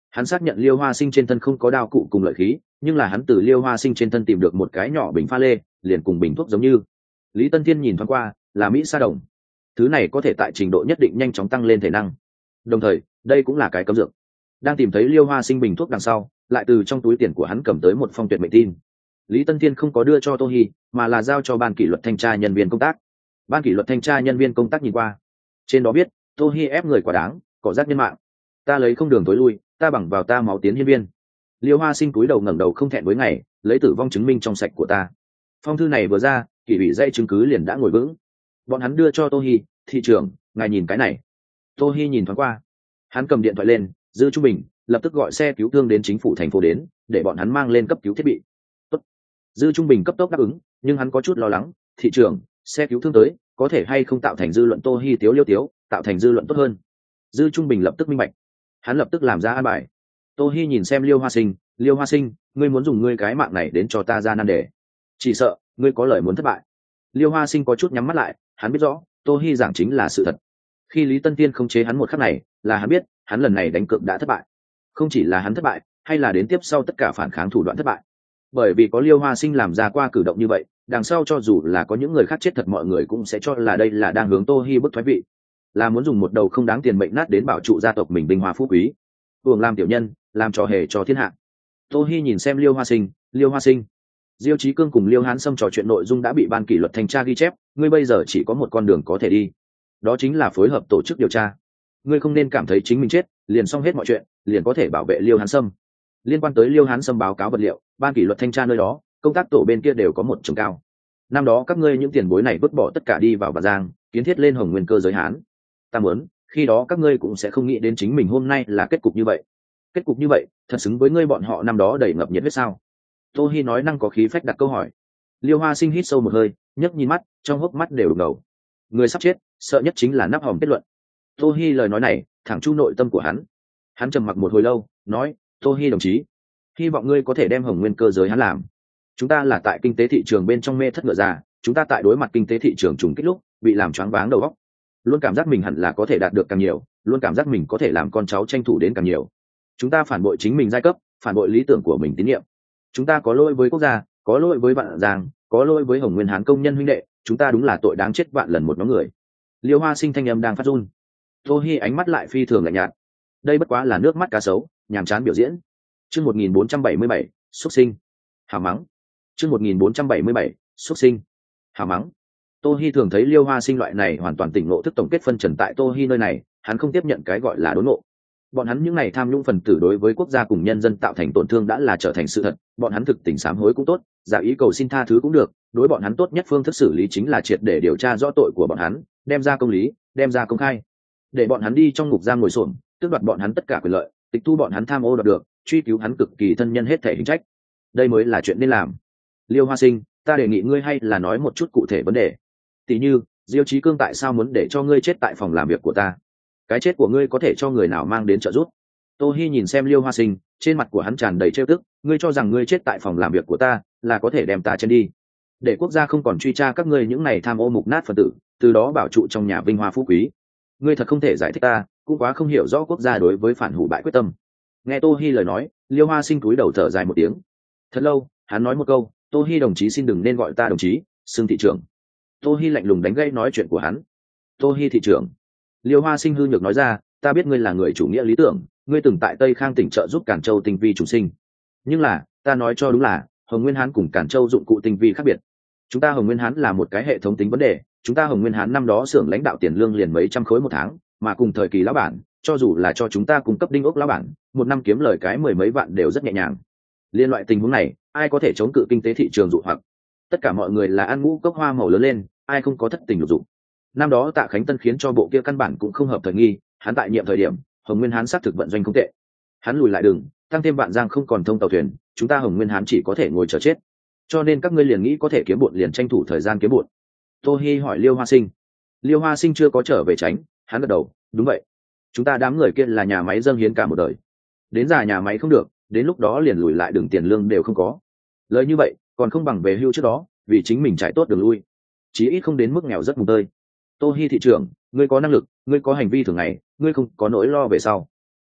Hắn xác nhận Liêu Hoa Sinh trên thân không có đao cụ cùng lợi khí, nhưng là hắn từ Liêu Hoa Sinh trên thân tìm được một cái nhỏ bình pha lê, liền cùng bình thuốc giống như. Lý Tân Thiên nhìn thoáng qua, là Mỹ sa đồng. Thứ này có thể tại trình độ nhất định nhanh chóng tăng lên thể năng. Đồng thời, đây cũng là cái cấm dược. Đang tìm thấy Liêu Hoa Sinh bình thuốc đằng sau, lại từ trong túi tiền của hắn cầm tới một phong tuyệt mệnh tin. Lý Tân Thiên không có đưa cho Tô Hi, mà là giao cho ban kỷ luật thanh tra nhân viên công tác. Ban kỷ luật thanh tra nhân viên công tác nhìn qua, trên đó viết: Tô Hi ép người quá đáng, cỏ rác nhân mạng, ta lấy không đường tối lui, ta bằng vào ta máu tiến hiên viên. Liêu Hoa Sinh cúi đầu ngẩng đầu không thẹn với ngày, lấy tử vong chứng minh trong sạch của ta. Phong thư này vừa ra, kỷ ủy dãy chứng cứ liền đã ngồi vững. Bọn hắn đưa cho Tô Hi: thị trưởng, ngài nhìn cái này. Tô Hi nhìn thoáng qua, hắn cầm điện thoại lên, Dư Trung Bình lập tức gọi xe cứu thương đến chính phủ thành phố đến, để bọn hắn mang lên cấp cứu thiết bị. Tốt. Dư Trung Bình cấp tốc đáp ứng, nhưng hắn có chút lo lắng: thị trưởng, xe cứu thương tới, có thể hay không tạo thành dư luận Tô Hi liêu tiếu, tạo thành dư luận tốt hơn. Dư Trung Bình lập tức minh bạch, hắn lập tức làm ra an bài. Tô Hi nhìn xem Liêu Hoa Sinh, ngươi muốn dùng ngươi cái mạng này đến cho ta ra nan đề, chỉ sợ ngươi có lời muốn thất bại. Liêu Hoa Sinh có chút nhắm mắt lại, hắn biết rõ Tô Hi giảng chính là sự thật. Khi Lý Tân Tiên không chế hắn một khắc này, là hắn biết hắn lần này đánh cược đã thất bại. Không chỉ là hắn thất bại, hay là đến tiếp sau tất cả phản kháng thủ đoạn thất bại. Bởi vì có Liêu Hoa Sinh làm ra qua cử động như vậy, đằng sau cho dù là có những người khác chết thật, mọi người cũng sẽ cho là đây là đang hướng Tô Hi bức thoái vị, là muốn dùng một đầu không đáng tiền mệnh nát đến bảo trụ gia tộc mình vinh hoa phú quý, uổng làm tiểu nhân, làm trò hề cho thiên hạ. Tô Hi nhìn xem Liêu Hoa Sinh, Diêu Chí Cương cùng Liêu Hán Sâm trò chuyện nội dung đã bị ban kỷ luật thanh tra ghi chép, ngươi bây giờ chỉ có một con đường có thể đi, đó chính là phối hợp tổ chức điều tra. Ngươi không nên cảm thấy chính mình chết liền xong hết mọi chuyện, liền có thể bảo vệ Liêu Hán Sâm. Liên quan tới Liêu Hán Sâm báo cáo vật liệu, ban kỷ luật thanh tra nơi đó, công tác tổ bên kia đều có một trường cao. Năm đó các ngươi những tiền bối này vứt bỏ tất cả đi vào Bà Giang, kiến thiết lên Hồng Nguyên cơ giới Hán. Ta muốn, khi đó các ngươi cũng sẽ không nghĩ đến chính mình hôm nay là kết cục như vậy. Kết cục như vậy, thật xứng với ngươi bọn họ năm đó đầy ngập nhiệt huyết sao? Tô Hi nói năng có khí phách đặt câu hỏi. Liêu Hoa Sinh hít sâu một hơi, nhấc nhìn mắt, trong hốc mắt đều đục ngầu. Người sắp chết, sợ nhất chính là nắp hòm kết luận. Tô Hi lời nói này, thẳng chu nội tâm của hắn. Hắn trầm mặc một hồi lâu, nói: Tô Hi đồng chí, hy vọng ngươi có thể đem Hồng Nguyên cơ giới hắn làm. Chúng ta là tại kinh tế thị trường bên trong mê thất ngựa già, chúng ta tại đối mặt kinh tế thị trường trùng kích lúc, bị làm choáng váng đầu óc. Luôn cảm giác mình hẳn là có thể đạt được càng nhiều, luôn cảm giác mình có thể làm con cháu tranh thủ đến càng nhiều. Chúng ta phản bội chính mình giai cấp, phản bội lý tưởng của mình tín nhiệm. Chúng ta có lỗi với quốc gia, có lỗi với Vạn Giang, có lỗi với Hồng Nguyên Hán công nhân huynh đệ, chúng ta đúng là tội đáng chết vạn lần một nhóm người. Liêu Hoa Sinh thanh âm đang phát run. Tô Hi ánh mắt lại phi thường lạnh nhạt. Đây bất quá là nước mắt cá sấu, nhàm chán biểu diễn. Chương 1477, xuất sinh. Hả mắng. Chương 1477, xuất sinh. Hả mắng. Tô Hi thường thấy Liêu Hoa Sinh loại này hoàn toàn tỉnh ngộ thức tổng kết phân trần tại Tô Hi nơi này, hắn không tiếp nhận cái gọi là đốn ngộ. Bọn hắn những này tham nhũng phần tử đối với quốc gia cùng nhân dân tạo thành tổn thương đã là trở thành sự thật, bọn hắn thực tình sám hối cũng tốt, giả ý cầu xin tha thứ cũng được, đối bọn hắn tốt nhất phương thức xử lý chính là triệt để điều tra rõ tội của bọn hắn, đem ra công lý, đem ra công khai, để bọn hắn đi trong ngục giam ngồi xổm, tước đoạt bọn hắn tất cả quyền lợi, tịch thu bọn hắn tham ô đoạt được, truy cứu hắn cực kỳ thân nhân hết thể hình trách. Đây mới là chuyện nên làm. Liêu Hoa Sinh, ta đề nghị ngươi hay là nói một chút cụ thể vấn đề. Tỷ như, Diêu Chí Cương tại sao muốn để cho ngươi chết tại phòng làm việc của ta? Cái chết của ngươi có thể cho người nào mang đến trợ giúp? Tô Hi nhìn xem Liêu Hoa Sinh, trên mặt của hắn tràn đầy trêu tức, ngươi cho rằng ngươi chết tại phòng làm việc của ta là có thể đem ta chân đi, để quốc gia không còn truy tra các ngươi những này tham ô mục nát phần tử, từ đó bảo trụ trong nhà vinh hoa phú quý. Ngươi thật không thể giải thích ta, cũng quá không hiểu rõ quốc gia đối với phản hủ bại quyết tâm. Nghe Tô Hi lời nói, Liêu Hoa Sinh cúi đầu thở dài một tiếng. Thật lâu, hắn nói một câu: Tô Hi đồng chí xin đừng nên gọi ta đồng chí, xưng thị trưởng. Tô Hi lạnh lùng đánh gãy nói chuyện của hắn. Tô Hi thị trưởng. Liêu Hoa Sinh hư nhược nói ra: ta biết ngươi là người chủ nghĩa lý tưởng, ngươi từng tại Tây Khang tỉnh trợ giúp Càn Châu tinh vi trùng sinh, nhưng là ta nói cho đúng là Hồng Nguyên Hán cùng Càn Châu dụng cụ tinh vi khác biệt. Chúng ta Hồng Nguyên Hán là một cái hệ thống tính vấn đề, chúng ta Hồng Nguyên Hán năm đó xưởng lãnh đạo tiền lương liền mấy trăm khối một tháng, mà cùng thời kỳ lão bản, cho dù là cho chúng ta cung cấp đinh ốc lão bản, một năm kiếm lời cái mười mấy vạn đều rất nhẹ nhàng. Liên loại tình huống này, ai có thể chống cự kinh tế thị trường dụ hoặc? Tất cả mọi người là ăn ngũ cốc hoa màu lớn lên, ai không có thất tình lục dụng. Năm đó Tạ Khánh Tân khiến cho bộ kia căn bản cũng không hợp thời nghi, hắn tại nhiệm thời điểm, Hồng Nguyên Hán xác thực vận doanh không tệ. Hắn lùi lại đường, tăng thêm Vạn Giang không còn thông tàu thuyền, chúng ta Hồng Nguyên Hán chỉ có thể ngồi chờ chết. Cho nên các ngươi liền nghĩ có thể kiếm bộn liền tranh thủ thời gian kiếm bộn. Tô Hi hỏi Liêu Hoa Sinh. Liêu Hoa Sinh chưa có trở về tránh, hắn gật đầu, đúng vậy. Chúng ta đám người kia là nhà máy dâng hiến cả một đời. Đến già nhà máy không được, đến lúc đó liền lùi lại đường tiền lương đều không có. Lời như vậy, còn không bằng về hưu trước đó, vì chính mình trải tốt đường lui. Chí ít không đến mức nghèo rất mùng tơi. Tô Hi thị trưởng, ngươi có năng lực, ngươi có hành vi thường ngày, ngươi không có nỗi lo về sau.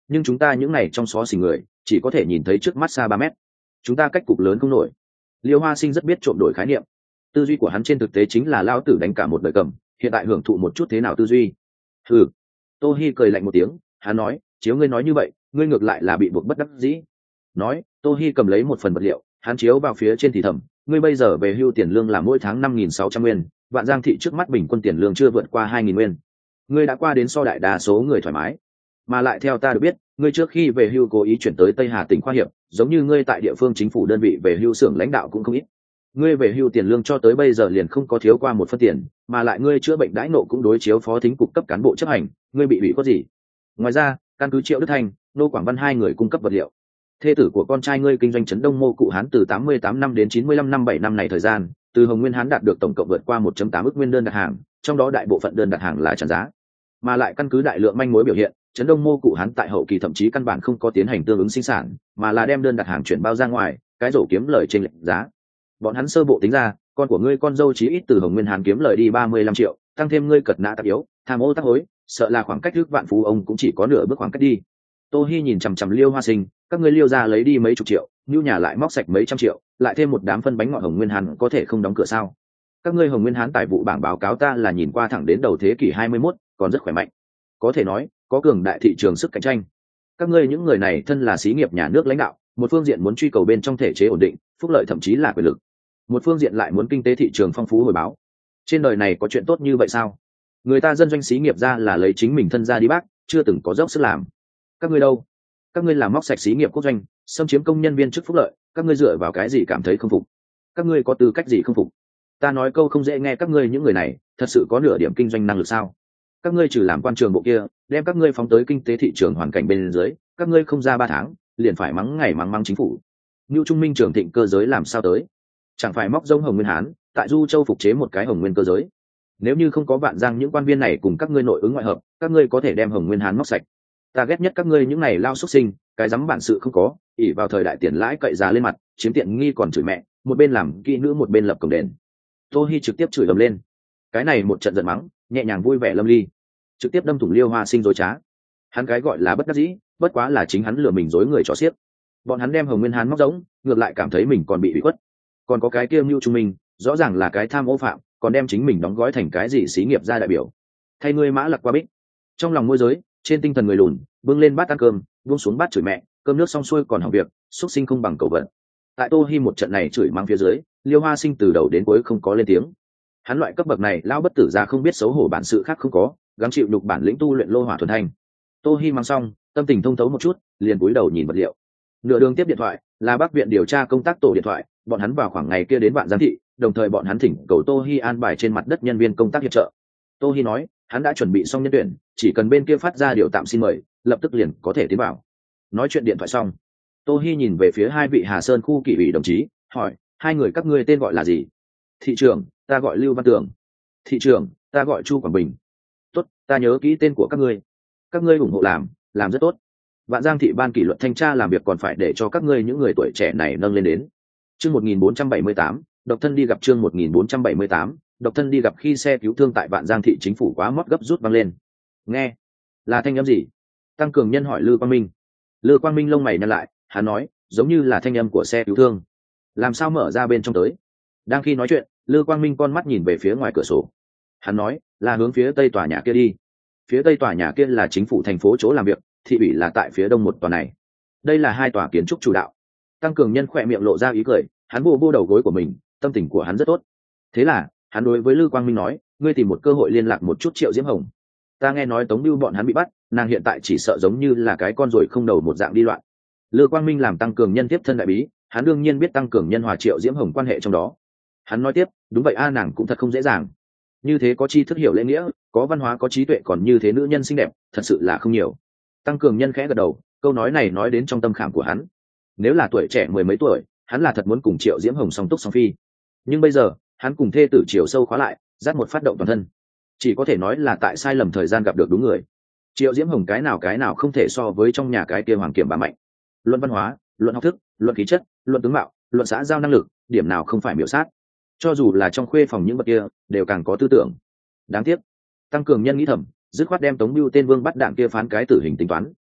nhưng chúng ta những này trong xó xỉnh người chỉ có thể nhìn thấy trước mắt xa 3 mét, chúng ta cách cục lớn không nổi. Liêu Hoa Sinh rất biết trộm đổi khái niệm, tư duy của hắn trên thực tế chính là lao tử đánh cả một đời cầm, hiện tại hưởng thụ một chút thế nào tư duy. Ừ. Tô Hi cười lạnh một tiếng, hắn nói, chiếu ngươi nói như vậy, ngươi ngược lại là bị buộc bất đắc dĩ. Nói, Tô Hi cầm lấy một phần vật liệu, hắn chiếu vào phía trên thì thầm, ngươi bây giờ về hưu tiền lương là mỗi tháng 5.600 nguyên, Vạn Giang thị trước mắt bình quân tiền lương chưa vượt qua 2.000 nguyên. Ngươi đã qua đến so đại đa số người thoải mái, mà lại theo ta được biết, ngươi trước khi về hưu cố ý chuyển tới Tây Hà tỉnh Khoa Hiệp, giống như ngươi tại địa phương chính phủ đơn vị về hưu xưởng lãnh đạo cũng không ít. Ngươi về hưu tiền lương cho tới bây giờ liền không có thiếu qua một phân tiền, mà lại ngươi chữa bệnh đãi nộ cũng đối chiếu phó thính cục cấp cán bộ chấp hành, ngươi bị ủy khuất gì? Ngoài ra, căn cứ Triệu Đức Thành, Nô Quảng Văn hai người cung cấp vật liệu. Thê tử của con trai ngươi kinh doanh trấn Đông Mô Cụ Hán từ 88 năm đến 95 năm 7 năm này thời gian, từ Hồng Nguyên Hán đạt được tổng cộng vượt qua 1.8 ức nguyên đơn đặt hàng, trong đó đại bộ phận đơn đặt hàng là tràn giá. Mà lại căn cứ đại lượng manh mối biểu hiện, trấn Đông Mô Cụ Hán tại hậu kỳ thậm chí căn bản không có tiến hành tương ứng sinh sản, mà là đem đơn đặt hàng chuyển bao ra ngoài, cái rổ kiếm lời trên lệch giá. Bọn hắn sơ bộ tính ra, con của ngươi con dâu chí ít từ Hồng Nguyên Hán kiếm lời đi 35 triệu, tăng thêm ngươi cật nã tạp yếu, tham ô tác hối, sợ là khoảng cách trước vạn phú ông cũng chỉ có nửa bước khoảng cách đi. Tô Hi nhìn chằm chằm Liêu Hoa Sinh, các ngươi Liêu ra lấy đi mấy chục triệu, Nưu nhà lại móc sạch mấy trăm triệu, lại thêm một đám phân bánh ngọt Hồng Nguyên Hán có thể không đóng cửa sao? Các ngươi Hồng Nguyên Hán tài vụ bảng báo cáo ta là nhìn qua thẳng đến đầu thế kỷ 21, còn rất khỏe mạnh. Có thể nói, có cường đại thị trường sức cạnh tranh. Các ngươi những người này thân là xí nghiệp nhà nước lãnh đạo, một phương diện muốn truy cầu bên trong thể chế ổn định, phúc lợi thậm chí là quyền lực. Một phương diện lại muốn kinh tế thị trường phong phú hồi báo. Trên đời này có chuyện tốt như vậy sao? Người ta dân doanh xí nghiệp ra là lấy chính mình thân ra đi bác, chưa từng có dốc sức làm. Các ngươi đâu? Các ngươi làm móc sạch xí nghiệp quốc doanh, xâm chiếm công nhân viên chức phúc lợi, các ngươi dựa vào cái gì cảm thấy không phục? Các ngươi có tư cách gì không phục? Ta nói câu không dễ nghe, các ngươi những người này thật sự có nửa điểm kinh doanh năng lực sao? Các ngươi trừ làm quan trường bộ kia, đem các ngươi phóng tới kinh tế thị trường hoàn cảnh bên dưới, các ngươi không ra 3 tháng liền phải mắng ngày mắng chính phủ. Nưu Trung Minh Trường Thịnh cơ giới làm sao tới? Chẳng phải móc rông Hồng Nguyên Hán tại Du Châu phục chế một cái Hồng Nguyên cơ giới. Nếu như không có Vạn Giang những quan viên này cùng các ngươi nội ứng ngoại hợp, các ngươi có thể đem Hồng Nguyên Hán móc sạch. Ta ghét nhất các ngươi những này lao xuất sinh, cái dám bản sự không có, ỷ vào thời đại tiền lãi cậy giá lên mặt, chiếm tiện nghi còn chửi mẹ, một bên làm kỹ nữ một bên lập cổng đền. Tô Hi trực tiếp chửi ầm lên. Cái này một trận giận mắng, nhẹ nhàng vui vẻ lâm ly, trực tiếp đâm thủng Liêu Hoa Sinh dối trá. Hắn cái gọi là bất đắc dĩ, bất quá là chính hắn lừa mình dối người cho xiếc. Bọn hắn đem Hồng Nguyên Hán móc giống, ngược lại cảm thấy mình còn bị quất. Còn có cái kia Nưu Trung Minh, rõ ràng là cái tham ô phạm, còn đem chính mình đóng gói thành cái gì xí nghiệp gia đại biểu. Thay ngươi mã lặc qua bích. Trong lòng môi giới, trên tinh thần người lùn, bưng lên bát ăn cơm, buông xuống bát chửi mẹ, cơm nước xong xuôi còn hỏng việc, xuất sinh không bằng cẩu vật. Tại Tô Hi một trận này chửi mắng phía dưới, Liêu Hoa Sinh từ đầu đến cuối không có lên tiếng. Hắn loại cấp bậc này lão bất tử ra không biết xấu hổ bản sự khác không có, gắng chịu đục bản lĩnh tu luyện lô hỏa thuần thanh. Tô Hi mang xong, tâm tình thông thấu một chút, liền cúi đầu nhìn vật liệu. Nửa đường tiếp điện thoại, là Bắc viện điều tra công tác tổ điện thoại, bọn hắn vào khoảng ngày kia đến Vạn Giang thị, đồng thời bọn hắn thỉnh cầu Tô Hi an bài trên mặt đất nhân viên công tác hiệp trợ. Tô Hi nói, hắn đã chuẩn bị xong nhân tuyển, chỉ cần bên kia phát ra điều tạm xin mời, lập tức liền có thể tiến vào. Nói chuyện điện thoại xong, Tô Hi nhìn về phía hai vị Hà Sơn khu kỷ ủy đồng chí, hỏi, hai người các ngươi tên gọi là gì? Thị trưởng, ta gọi Lưu Văn Tường. Thị trưởng, ta gọi Chu Quảng Bình. Tốt, ta nhớ kỹ tên của các ngươi. Các ngươi ủng hộ làm rất tốt. Vạn Giang thị ban kỷ luật thanh tra làm việc còn phải để cho các ngươi những người tuổi trẻ này nâng lên đến. Chương 1478, độc thân đi gặp chương 1478, độc thân đi gặp khi xe cứu thương tại Vạn Giang thị chính phủ quá mót gấp rút vang lên. Nghe, là thanh âm gì? Tăng Cường Nhân hỏi Lư Quang Minh. Lư Quang Minh lông mày nhăn lại, hắn nói, giống như là thanh âm của xe cứu thương. Làm sao mở ra bên trong tới? Đang khi nói chuyện, Lư Quang Minh con mắt nhìn về phía ngoài cửa sổ. Hắn nói, là hướng phía tây tòa nhà kia đi. Phía tây tòa nhà kia là chính phủ thành phố chỗ làm việc, thị ủy là tại phía đông một tòa này. Đây là hai tòa kiến trúc chủ đạo. Tăng Cường Nhân khỏe miệng lộ ra ý cười, hắn vô đầu gối của mình, tâm tình của hắn rất tốt. Thế là, hắn đối với Lư Quang Minh nói, ngươi tìm một cơ hội liên lạc một chút Triệu Diễm Hồng. Ta nghe nói Tống Bưu bọn hắn bị bắt, nàng hiện tại chỉ sợ giống như là cái con ruồi không đầu một dạng đi loạn. Lư Quang Minh làm Tăng Cường Nhân tiếp thân đại bí, hắn đương nhiên biết Tăng Cường Nhân hòa Triệu Diễm Hồng quan hệ trong đó. Hắn nói tiếp, đúng vậy a, nàng cũng thật không dễ dàng. Như thế có tri thức hiểu lễ nghĩa, có văn hóa có trí tuệ, còn như thế nữ nhân xinh đẹp, thật sự là không nhiều. Tăng Cường Nhân khẽ gật đầu, câu nói này nói đến trong tâm khảm của hắn. Nếu là tuổi trẻ mười mấy tuổi, hắn là thật muốn cùng Triệu Diễm Hồng song túc song phi. Nhưng bây giờ, hắn cùng thê tử Triệu sâu khóa lại, dắt một phát động toàn thân. Chỉ có thể nói là tại sai lầm thời gian gặp được đúng người. Triệu Diễm Hồng cái nào không thể so với trong nhà cái kia hoàng kiểm bà mạnh. Luận văn hóa, luận học thức, luận khí chất, luận tướng mạo, luận xã giao năng lực, điểm nào không phải miểu sát. Cho dù là trong khuê phòng những vật kia, đều càng có tư tưởng. Đáng tiếc, Tăng Cường Nhân nghĩ thầm, dứt khoát đem Tống Bưu tên vương bắt đạn kia phán cái tử hình tính toán.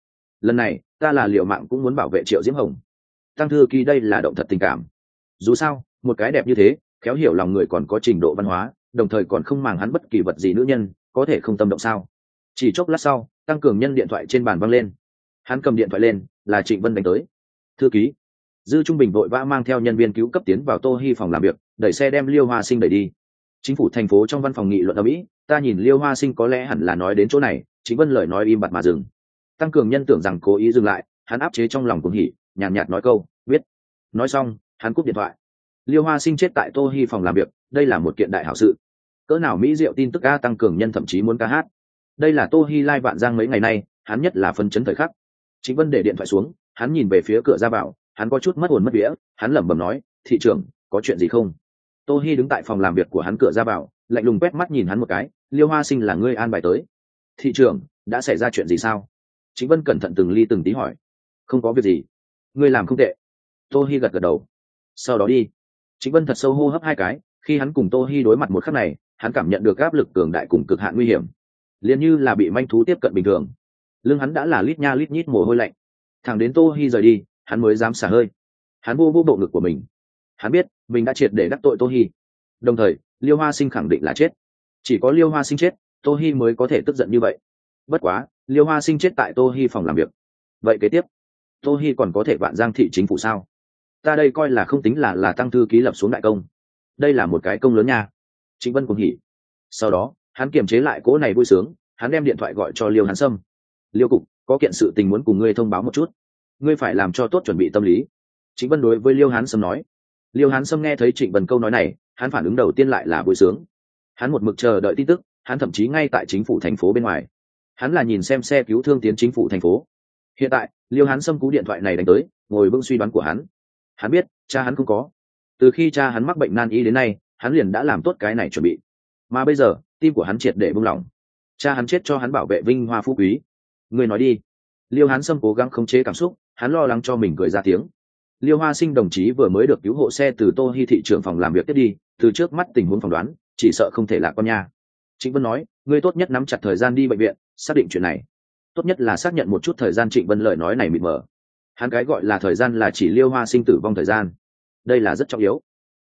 lần này ta là liệu mạng cũng muốn bảo vệ Triệu Diễm Hồng. Tăng thư ký đây là động thật tình cảm. Dù sao một cái đẹp như thế, khéo hiểu lòng người, còn có trình độ văn hóa, đồng thời còn không màng hắn bất kỳ vật gì nữ nhân, có thể không tâm động sao? Chỉ chốc lát sau, Tăng Cường Nhân điện thoại trên bàn văng lên. Hắn cầm điện thoại lên, là Trịnh Vân đánh tới. Thư ký. Dư Trung Bình vội vã mang theo nhân viên cứu cấp tiến vào Tô Hi phòng làm việc, đẩy xe đem Liêu Hoa Sinh đẩy đi. Chính phủ thành phố trong văn phòng nghị luận ở Mỹ, ta nhìn Liêu Hoa Sinh có lẽ hẳn là nói đến chỗ này, Trịnh Vân lời nói im bặt mà dừng. Tăng Cường Nhân tưởng rằng cố ý dừng lại, hắn áp chế trong lòng cuồng hỉ, nhàn nhạt nói câu, biết. Nói xong, hắn cúp điện thoại. Liêu Hoa Sinh chết tại Tô Hi phòng làm việc, đây là một kiện đại hảo sự. Cỡ nào mỹ diệu tin tức a, Tăng Cường Nhân thậm chí muốn ca hát. Đây là Tô Hi Lai Vạn Giang mấy ngày nay, hắn nhất là phấn chấn thời khắc. Trịnh Vân để điện thoại xuống, hắn nhìn về phía cửa ra vào, hắn có chút mất hồn mất vía, hắn lẩm bẩm nói, thị trưởng, có chuyện gì không? Tô Hi đứng tại phòng làm việc của hắn cửa ra vào, lạnh lùng quét mắt nhìn hắn một cái, Liêu Hoa Sinh là ngươi an bài tới. Thị trưởng, đã xảy ra chuyện gì sao? Trịnh Vân cẩn thận từng ly từng tí hỏi. Không có việc gì, ngươi làm không tệ. Tô Hi gật gật đầu. Sau đó đi. Trịnh Vân thật sâu hô hấp hai cái, khi hắn cùng Tô Hi đối mặt một khắc này, hắn cảm nhận được áp lực cường đại cùng cực hạn nguy hiểm, liền như là bị manh thú tiếp cận bình thường. Lưng hắn đã là lít nha lít nhít mồ hôi lạnh. Thẳng đến Tô Hi rời đi, hắn mới dám xả hơi. Hắn vô bộ ngực của mình. Hắn biết mình đã triệt để đắc tội Tô Hi. Đồng thời, Liêu Hoa Sinh khẳng định là chết. Chỉ có Liêu Hoa Sinh chết, Tô Hi mới có thể tức giận như vậy. Bất quá, Liêu Hoa Sinh chết tại Tô Hi phòng làm việc. Vậy kế tiếp, Tô Hi còn có thể Vạn Giang thị chính phủ sao? Ta đây coi là không tính là Tăng thư ký lập xuống đại công. Đây là một cái công lớn nha. Trịnh Vân cũng hỉ. Sau đó, hắn kiềm chế lại cỗ này vui sướng, hắn đem điện thoại gọi cho Liêu Hán Sâm. Liêu cục, có kiện sự tình muốn cùng ngươi thông báo một chút. Ngươi phải làm cho tốt chuẩn bị tâm lý. Trịnh Vân đối với Liêu Hán Sâm nói. Liêu Hán Sâm nghe thấy Trịnh Vân câu nói này, hắn phản ứng đầu tiên lại là vui sướng. Hắn một mực chờ đợi tin tức, hắn thậm chí ngay tại chính phủ thành phố bên ngoài. Hắn là nhìn xem xe cứu thương tiến chính phủ thành phố. Hiện tại, Liêu Hán Sâm cú điện thoại này đánh tới, ngồi vững suy đoán của hắn. Hắn biết, cha hắn không có. Từ khi cha hắn mắc bệnh nan y đến nay, hắn liền đã làm tốt cái này chuẩn bị. Mà bây giờ, tim của hắn triệt để buông lỏng. Cha hắn chết cho hắn bảo vệ vinh hoa phú quý. Người nói đi. Liêu Hán Sâm cố gắng khống chế cảm xúc, hắn lo lắng cho mình cười ra tiếng. Liêu Hoa Sinh đồng chí vừa mới được cứu hộ xe từ Tô Hi thị trưởng phòng làm việc tiếp đi, từ trước mắt tình huống phỏng đoán, chỉ sợ không thể là con nha. Trịnh Vân nói, ngươi tốt nhất nắm chặt thời gian đi bệnh viện, xác định chuyện này. Tốt nhất là xác nhận một chút thời gian. Trịnh Vân lời nói này mịt mờ. Hắn cái gọi là thời gian là chỉ Liêu Hoa Sinh tử vong thời gian. Đây là rất trọng yếu.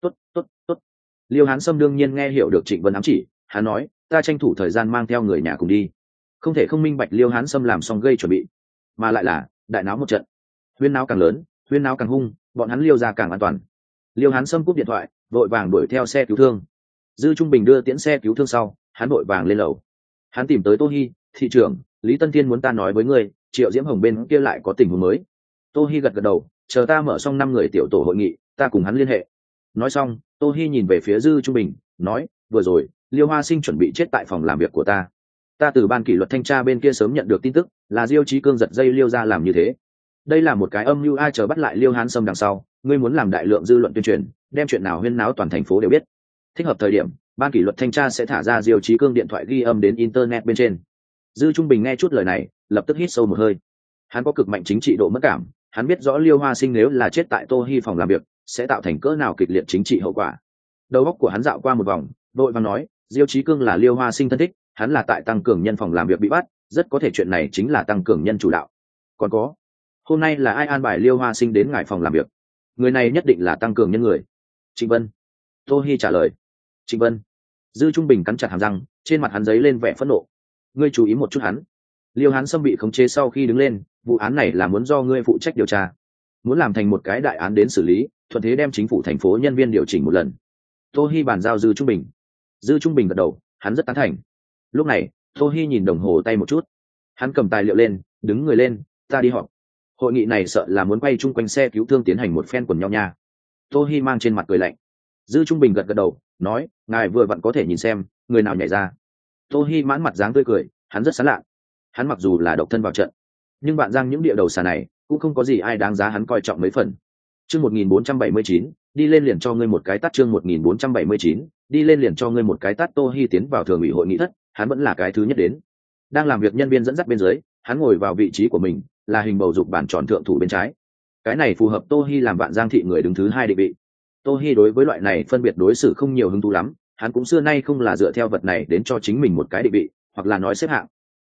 Tốt. Liêu Hán Sâm đương nhiên nghe hiểu được Trịnh Vân ám chỉ, hắn nói, ta tranh thủ thời gian mang theo người nhà cùng đi. Không thể không minh bạch Liêu Hán Sâm làm xong gây chuẩn bị, mà lại là đại náo một trận. Huyên náo càng lớn, huyên náo càng hung, bọn hắn Liêu ra càng an toàn. Liêu Hán Sâm cúp điện thoại, vội vàng đuổi theo xe cứu thương. Dư Trung Bình đưa tiễn xe cứu thương sau, hắn vội vàng lên lầu. Hắn tìm tới Tô Hi, thị trưởng, Lý Tân Thiên muốn ta nói với ngươi, Triệu Diễm Hồng bên kia lại có tình huống mới. Tô Hi gật gật đầu, chờ ta mở xong 5 người tiểu tổ hội nghị, ta cùng hắn liên hệ. Nói xong, Tô Hi nhìn về phía Dư Trung Bình, nói, vừa rồi, Liêu Hoa Sinh chuẩn bị chết tại phòng làm việc của ta. Ta từ ban kỷ luật thanh tra bên kia sớm nhận được tin tức, là Diêu Chí Cương giật dây Liêu ra làm như thế. Đây là một cái âm mưu, ai chờ bắt lại Liêu Hán Sâm đằng sau, ngươi muốn làm đại lượng dư luận tuyên truyền, đem chuyện nào huyên náo toàn thành phố đều biết. Thích hợp thời điểm, ban kỷ luật thanh tra sẽ thả ra Diêu Chí Cương điện thoại ghi âm đến internet bên trên. Dư Trung Bình nghe chút lời này, lập tức hít sâu một hơi. Hắn có cực mạnh chính trị độ mất cảm, hắn biết rõ Liêu Hoa Sinh nếu là chết tại Tô Hi phòng làm việc, sẽ tạo thành cỡ nào kịch liệt chính trị hậu quả. Đầu óc của hắn dạo qua một vòng, đội vàng nói, Diêu Chí Cương là Liêu Hoa Sinh thân thích, hắn là tại Tăng Cường Nhân phòng làm việc bị bắt, rất có thể chuyện này chính là Tăng Cường Nhân chủ đạo. Còn có, hôm nay là ai an bài Liêu Hoa Sinh đến ngài phòng làm việc? Người này nhất định là Tăng Cường Nhân người. Trịnh Vân. Tô Hi trả lời. Trịnh Vân. Dư Trung Bình cắn chặt hàm răng, trên mặt hắn giấy lên vẻ phẫn nộ. Ngươi chú ý một chút hắn. Liêu Hán Sâm bị khống chế sau khi đứng lên, vụ án này là muốn do ngươi phụ trách điều tra, muốn làm thành một cái đại án đến xử lý, thuận thế đem chính phủ thành phố nhân viên điều chỉnh một lần. Tô Hi bàn giao Dư Trung Bình. Dư Trung Bình gật đầu, hắn rất tán thành. Lúc này, Tô Hi nhìn đồng hồ tay một chút, hắn cầm tài liệu lên, đứng người lên, ta đi họp. Hội nghị này sợ là muốn quay chung quanh xe cứu thương tiến hành một phen quần nhau nha. Tô Hi mang trên mặt cười lạnh. Dư Trung Bình gật gật đầu, nói, ngài vừa vặn có thể nhìn xem, người nào nhảy ra. Tô Hi mãn mặt dáng tươi cười, hắn rất sán lạ. Hắn mặc dù là độc thân vào trận, nhưng bạn Giang những địa đầu xà này cũng không có gì ai đáng giá hắn coi trọng mấy phần. Chương 1479, đi lên liền cho ngươi một cái tát. Chương 1479, đi lên liền cho ngươi một cái tát. Tô Hi tiến vào thường ủy hội nghị thất, hắn vẫn là cái thứ nhất đến. Đang làm việc nhân viên dẫn dắt bên dưới, hắn ngồi vào vị trí của mình, là hình bầu dục bàn tròn thượng thủ bên trái. Cái này phù hợp Tô Hi làm bạn Giang thị người đứng thứ 2 định vị. Tô Hi đối với loại này phân biệt đối xử không nhiều hứng thú lắm, hắn cũng xưa nay không là dựa theo vật này đến cho chính mình một cái định vị, hoặc là nói xếp hạng.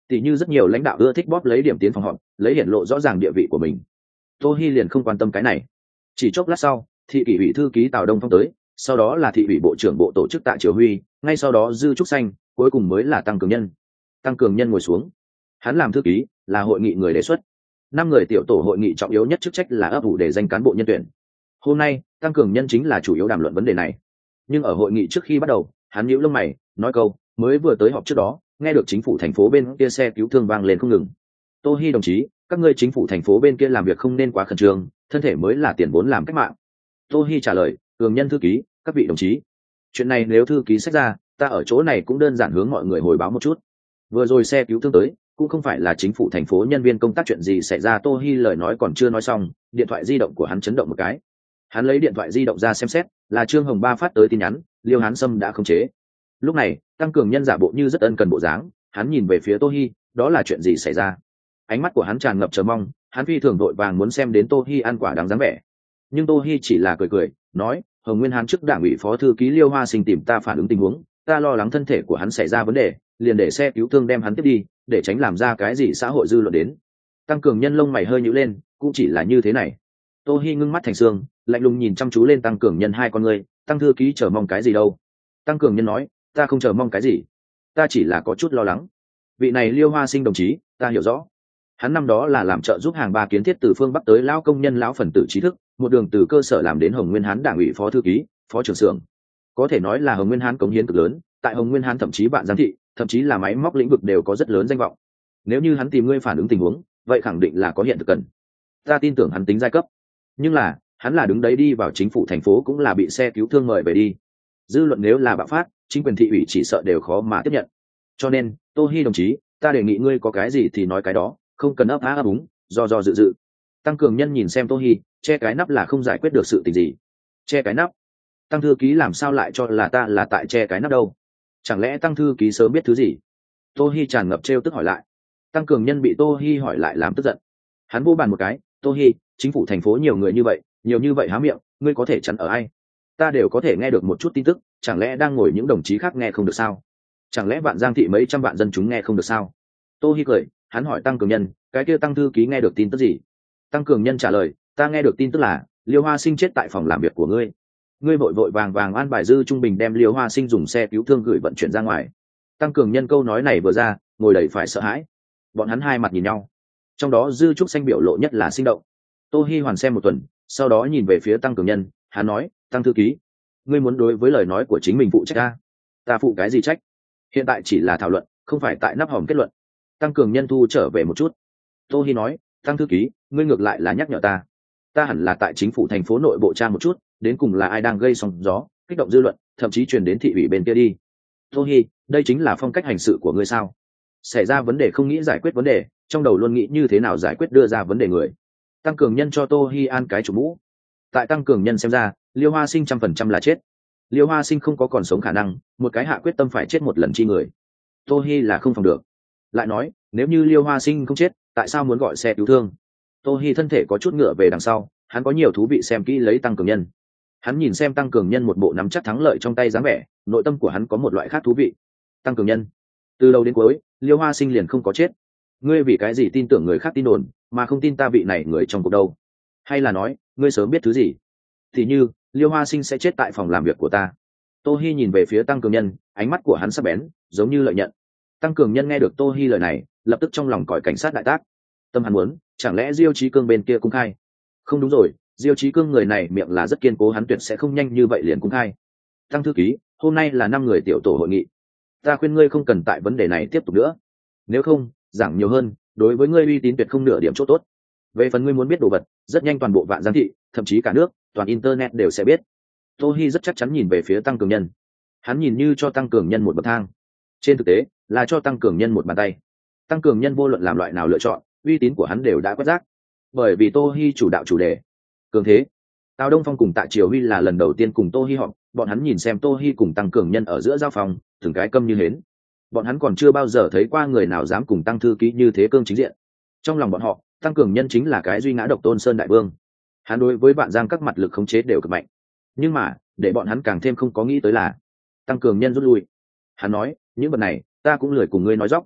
Tỷ như rất nhiều lãnh đạo ưa thích bóp lấy điểm tiến phòng họp, lấy hiển lộ rõ ràng địa vị của mình. Tô Hi liền không quan tâm cái này. Chỉ chốc lát sau, thị ủy ủy thư ký Tào Đông Phong tới, sau đó là thị ủy bộ trưởng bộ tổ chức Tạ Triều Huy, ngay sau đó Dư Trúc Xanh, cuối cùng mới là Tăng Cường Nhân. Tăng Cường Nhân ngồi xuống, hắn làm thư ký, là hội nghị người đề xuất. 5 người tiểu tổ hội nghị trọng yếu nhất chức trách là ấp ủ để danh cán bộ nhân tuyển. Hôm nay, Tăng Cường Nhân chính là chủ yếu đàm luận vấn đề này. Nhưng ở hội nghị trước khi bắt đầu, hắn nhíu lông mày, nói câu, mới vừa tới họp trước đó, nghe được chính phủ thành phố bên kia xe cứu thương vang lên không ngừng. Tô Hi đồng chí, các ngươi chính phủ thành phố bên kia làm việc không nên quá khẩn trương, thân thể mới là tiền vốn làm cách mạng. Tô Hi trả lời, Cường Nhân thư ký, các vị đồng chí, chuyện này nếu thư ký sách ra, ta ở chỗ này cũng đơn giản hướng mọi người hồi báo một chút. Vừa rồi xe cứu thương tới, cũng không phải là chính phủ thành phố nhân viên công tác, chuyện gì xảy ra. Tô Hi lời nói còn chưa nói xong, điện thoại di động của hắn chấn động một cái. Hắn lấy điện thoại di động ra xem xét, là Trương Hồng Ba phát tới tin nhắn, Liêu Hán Sâm đã khống chế. Lúc này, Tăng Cường Nhân giả bộ như rất ân cần bộ dáng, hắn nhìn về phía Tô Hi, đó là chuyện gì xảy ra? Ánh mắt của hắn tràn ngập chờ mong, hắn phi thường vội vàng muốn xem đến Tô Hi ăn quả đáng dáng vẻ. Nhưng Tô Hi chỉ là cười cười, nói, Hồng Nguyên Hán trước đảng ủy phó thư ký Liêu Hoa Sinh tìm ta phản ứng tình huống, ta lo lắng thân thể của hắn xảy ra vấn đề, liền để xe cứu thương đem hắn tiếp đi, để tránh làm ra cái gì xã hội dư luận đến. Tăng Cường Nhân lông mày hơi nhíu lên, cũng chỉ là như thế này. Tô Hi ngưng mắt thành xương, lạnh lùng nhìn chăm chú lên Tăng Cường Nhân hai con ngươi, Tăng thư ký chờ mong cái gì đâu? Tăng Cường Nhân nói, ta không chờ mong cái gì, ta chỉ là có chút lo lắng. Vị này Liêu Hoa Sinh đồng chí, ta hiểu rõ. Hắn năm đó là làm trợ giúp hàng ba kiến thiết từ phương Bắc tới lão công nhân lão phần tử trí thức, một đường từ cơ sở làm đến Hồng Nguyên Hán đảng ủy phó thư ký, phó trưởng xưởng. Có thể nói là Hồng Nguyên Hán cống hiến cực lớn, tại Hồng Nguyên Hán thậm chí bạn giám thị, thậm chí là máy móc lĩnh vực đều có rất lớn danh vọng. Nếu như hắn tìm ngươi phản ứng tình huống, vậy khẳng định là có hiện thực cần. Ta tin tưởng hắn tính giai cấp, nhưng là hắn là đứng đấy đi vào chính phủ thành phố cũng là bị xe cứu thương mời về đi. Dư luận nếu là bạo phát, chính quyền thị ủy chỉ sợ đều khó mà tiếp nhận. Cho nên, Tô Hi đồng chí, ta đề nghị ngươi có cái gì thì nói cái đó, không cần ấp á ấp úng, do dự. Tăng Cường Nhân nhìn xem Tô Hi, che cái nắp là không giải quyết được sự tình gì. Che cái nắp? Tăng thư ký làm sao lại cho là ta là tại che cái nắp đâu? Chẳng lẽ Tăng thư ký sớm biết thứ gì? Tô Hi tràn ngập trêu tức hỏi lại. Tăng Cường Nhân bị Tô Hi hỏi lại làm tức giận. Hắn vô bàn một cái, Tô Hi, chính phủ thành phố nhiều người như vậy há miệng, ngươi có thể chắn ở ai? Ta đều có thể nghe được một chút tin tức, chẳng lẽ đang ngồi những đồng chí khác nghe không được sao? Chẳng lẽ Vạn Giang thị mấy trăm vạn dân chúng nghe không được sao? Tô Hi cười, hắn hỏi Tăng Cường Nhân, cái kia Tăng thư ký nghe được tin tức gì? Tăng Cường Nhân trả lời, ta nghe được tin tức là Liêu Hoa Sinh chết tại phòng làm việc của ngươi. Ngươi vội vàng an bài Dư Trung Bình đem Liêu Hoa Sinh dùng xe cứu thương gửi vận chuyển ra ngoài. Tăng Cường Nhân câu nói này vừa ra, ngồi đầy phải sợ hãi. Bọn hắn hai mặt nhìn nhau, trong đó Dư Trúc Xanh biểu lộ nhất là sinh động. Tô Hi hoàn xem một tuần, sau đó nhìn về phía Tăng Cường Nhân, hắn nói, Tăng thư ký, ngươi muốn đối với lời nói của chính mình phụ trách ta phụ cái gì trách? Hiện tại chỉ là thảo luận, không phải tại nắp hòm kết luận. Tăng Cường Nhân thu trở về một chút. Tô Hi nói, Tăng thư ký, ngươi ngược lại là nhắc nhở ta hẳn là tại chính phủ thành phố nội bộ tra một chút, đến cùng là ai đang gây sóng gió, kích động dư luận, thậm chí truyền đến thị ủy bên kia đi. Tô Hi, đây chính là phong cách hành sự của ngươi sao? Xảy ra vấn đề không nghĩ giải quyết vấn đề, trong đầu luôn nghĩ như thế nào giải quyết đưa ra vấn đề người. Tăng Cường Nhân cho Tô Hi an cái chủ mũ. Tại Tăng Cường Nhân xem ra, Liêu Hoa Sinh 100% là chết. Liêu Hoa Sinh không có còn sống khả năng, một cái hạ quyết tâm phải chết một lần chi người. Tô Hi là không phòng được. Lại nói, nếu như Liêu Hoa Sinh không chết, tại sao muốn gọi xe cứu thương? Tô Hi thân thể có chút ngựa về đằng sau, hắn có nhiều thú vị xem kỹ lấy Tăng Cường Nhân. Hắn nhìn xem Tăng Cường Nhân một bộ nắm chắc thắng lợi trong tay dáng vẻ, nội tâm của hắn có một loại khác thú vị. Tăng Cường Nhân, từ đầu đến cuối, Liêu Hoa Sinh liền không có chết. Ngươi vì cái gì tin tưởng người khác tin đồn, mà không tin ta vị này người trong cuộc đâu? Hay là nói, ngươi sớm biết thứ gì? Thì như, Liêu Hoa Sinh sẽ chết tại phòng làm việc của ta. Tô Hi nhìn về phía Tăng Cường Nhân, ánh mắt của hắn sắc bén, giống như lợi nhận. Tăng Cường Nhân nghe được Tô Hi lời này, lập tức trong lòng còi cảnh sát đại tác. Tâm hắn muốn, chẳng lẽ Diêu Chí Cương bên kia cũng khai? Không đúng rồi, Diêu Chí Cương người này miệng là rất kiên cố, hắn tuyệt sẽ không nhanh như vậy liền cũng khai. Tăng thư ký, hôm nay là 5 người tiểu tổ hội nghị, ta khuyên ngươi không cần tại vấn đề này tiếp tục nữa. Nếu không, giảng nhiều hơn, đối với ngươi uy tín tuyệt không nửa điểm chỗ tốt. Về phần ngươi muốn biết đồ vật, rất nhanh toàn bộ Vạn Giang thị, thậm chí cả nước, toàn internet đều sẽ biết. Tô Hi rất chắc chắn nhìn về phía Tăng Cường Nhân. Hắn nhìn như cho Tăng Cường Nhân một bậc thang, trên thực tế là cho Tăng Cường Nhân một bàn tay. Tăng Cường Nhân vô luận làm loại nào lựa chọn, uy tín của hắn đều đã quét rác. Bởi vì Tô Hi chủ đạo chủ đề. Cường thế. Tào Đông Phong cùng Tạ Triều Huy là lần đầu tiên cùng Tô Hi họp, bọn hắn nhìn xem Tô Hi cùng Tăng Cường Nhân ở giữa giao phòng, từng cái câm như hến. Bọn hắn còn chưa bao giờ thấy qua người nào dám cùng Tăng thư ký như thế cương chính diện. Trong lòng bọn họ, Tăng Cường Nhân chính là cái duy ngã độc tôn sơn đại vương. Hắn đối với Vạn Giang các mặt lực khống chế đều cực mạnh. Nhưng mà, để bọn hắn càng thêm không có nghĩ tới là Tăng Cường Nhân rút lui. Hắn nói, những vật này, ta cũng lười cùng ngươi nói dóc.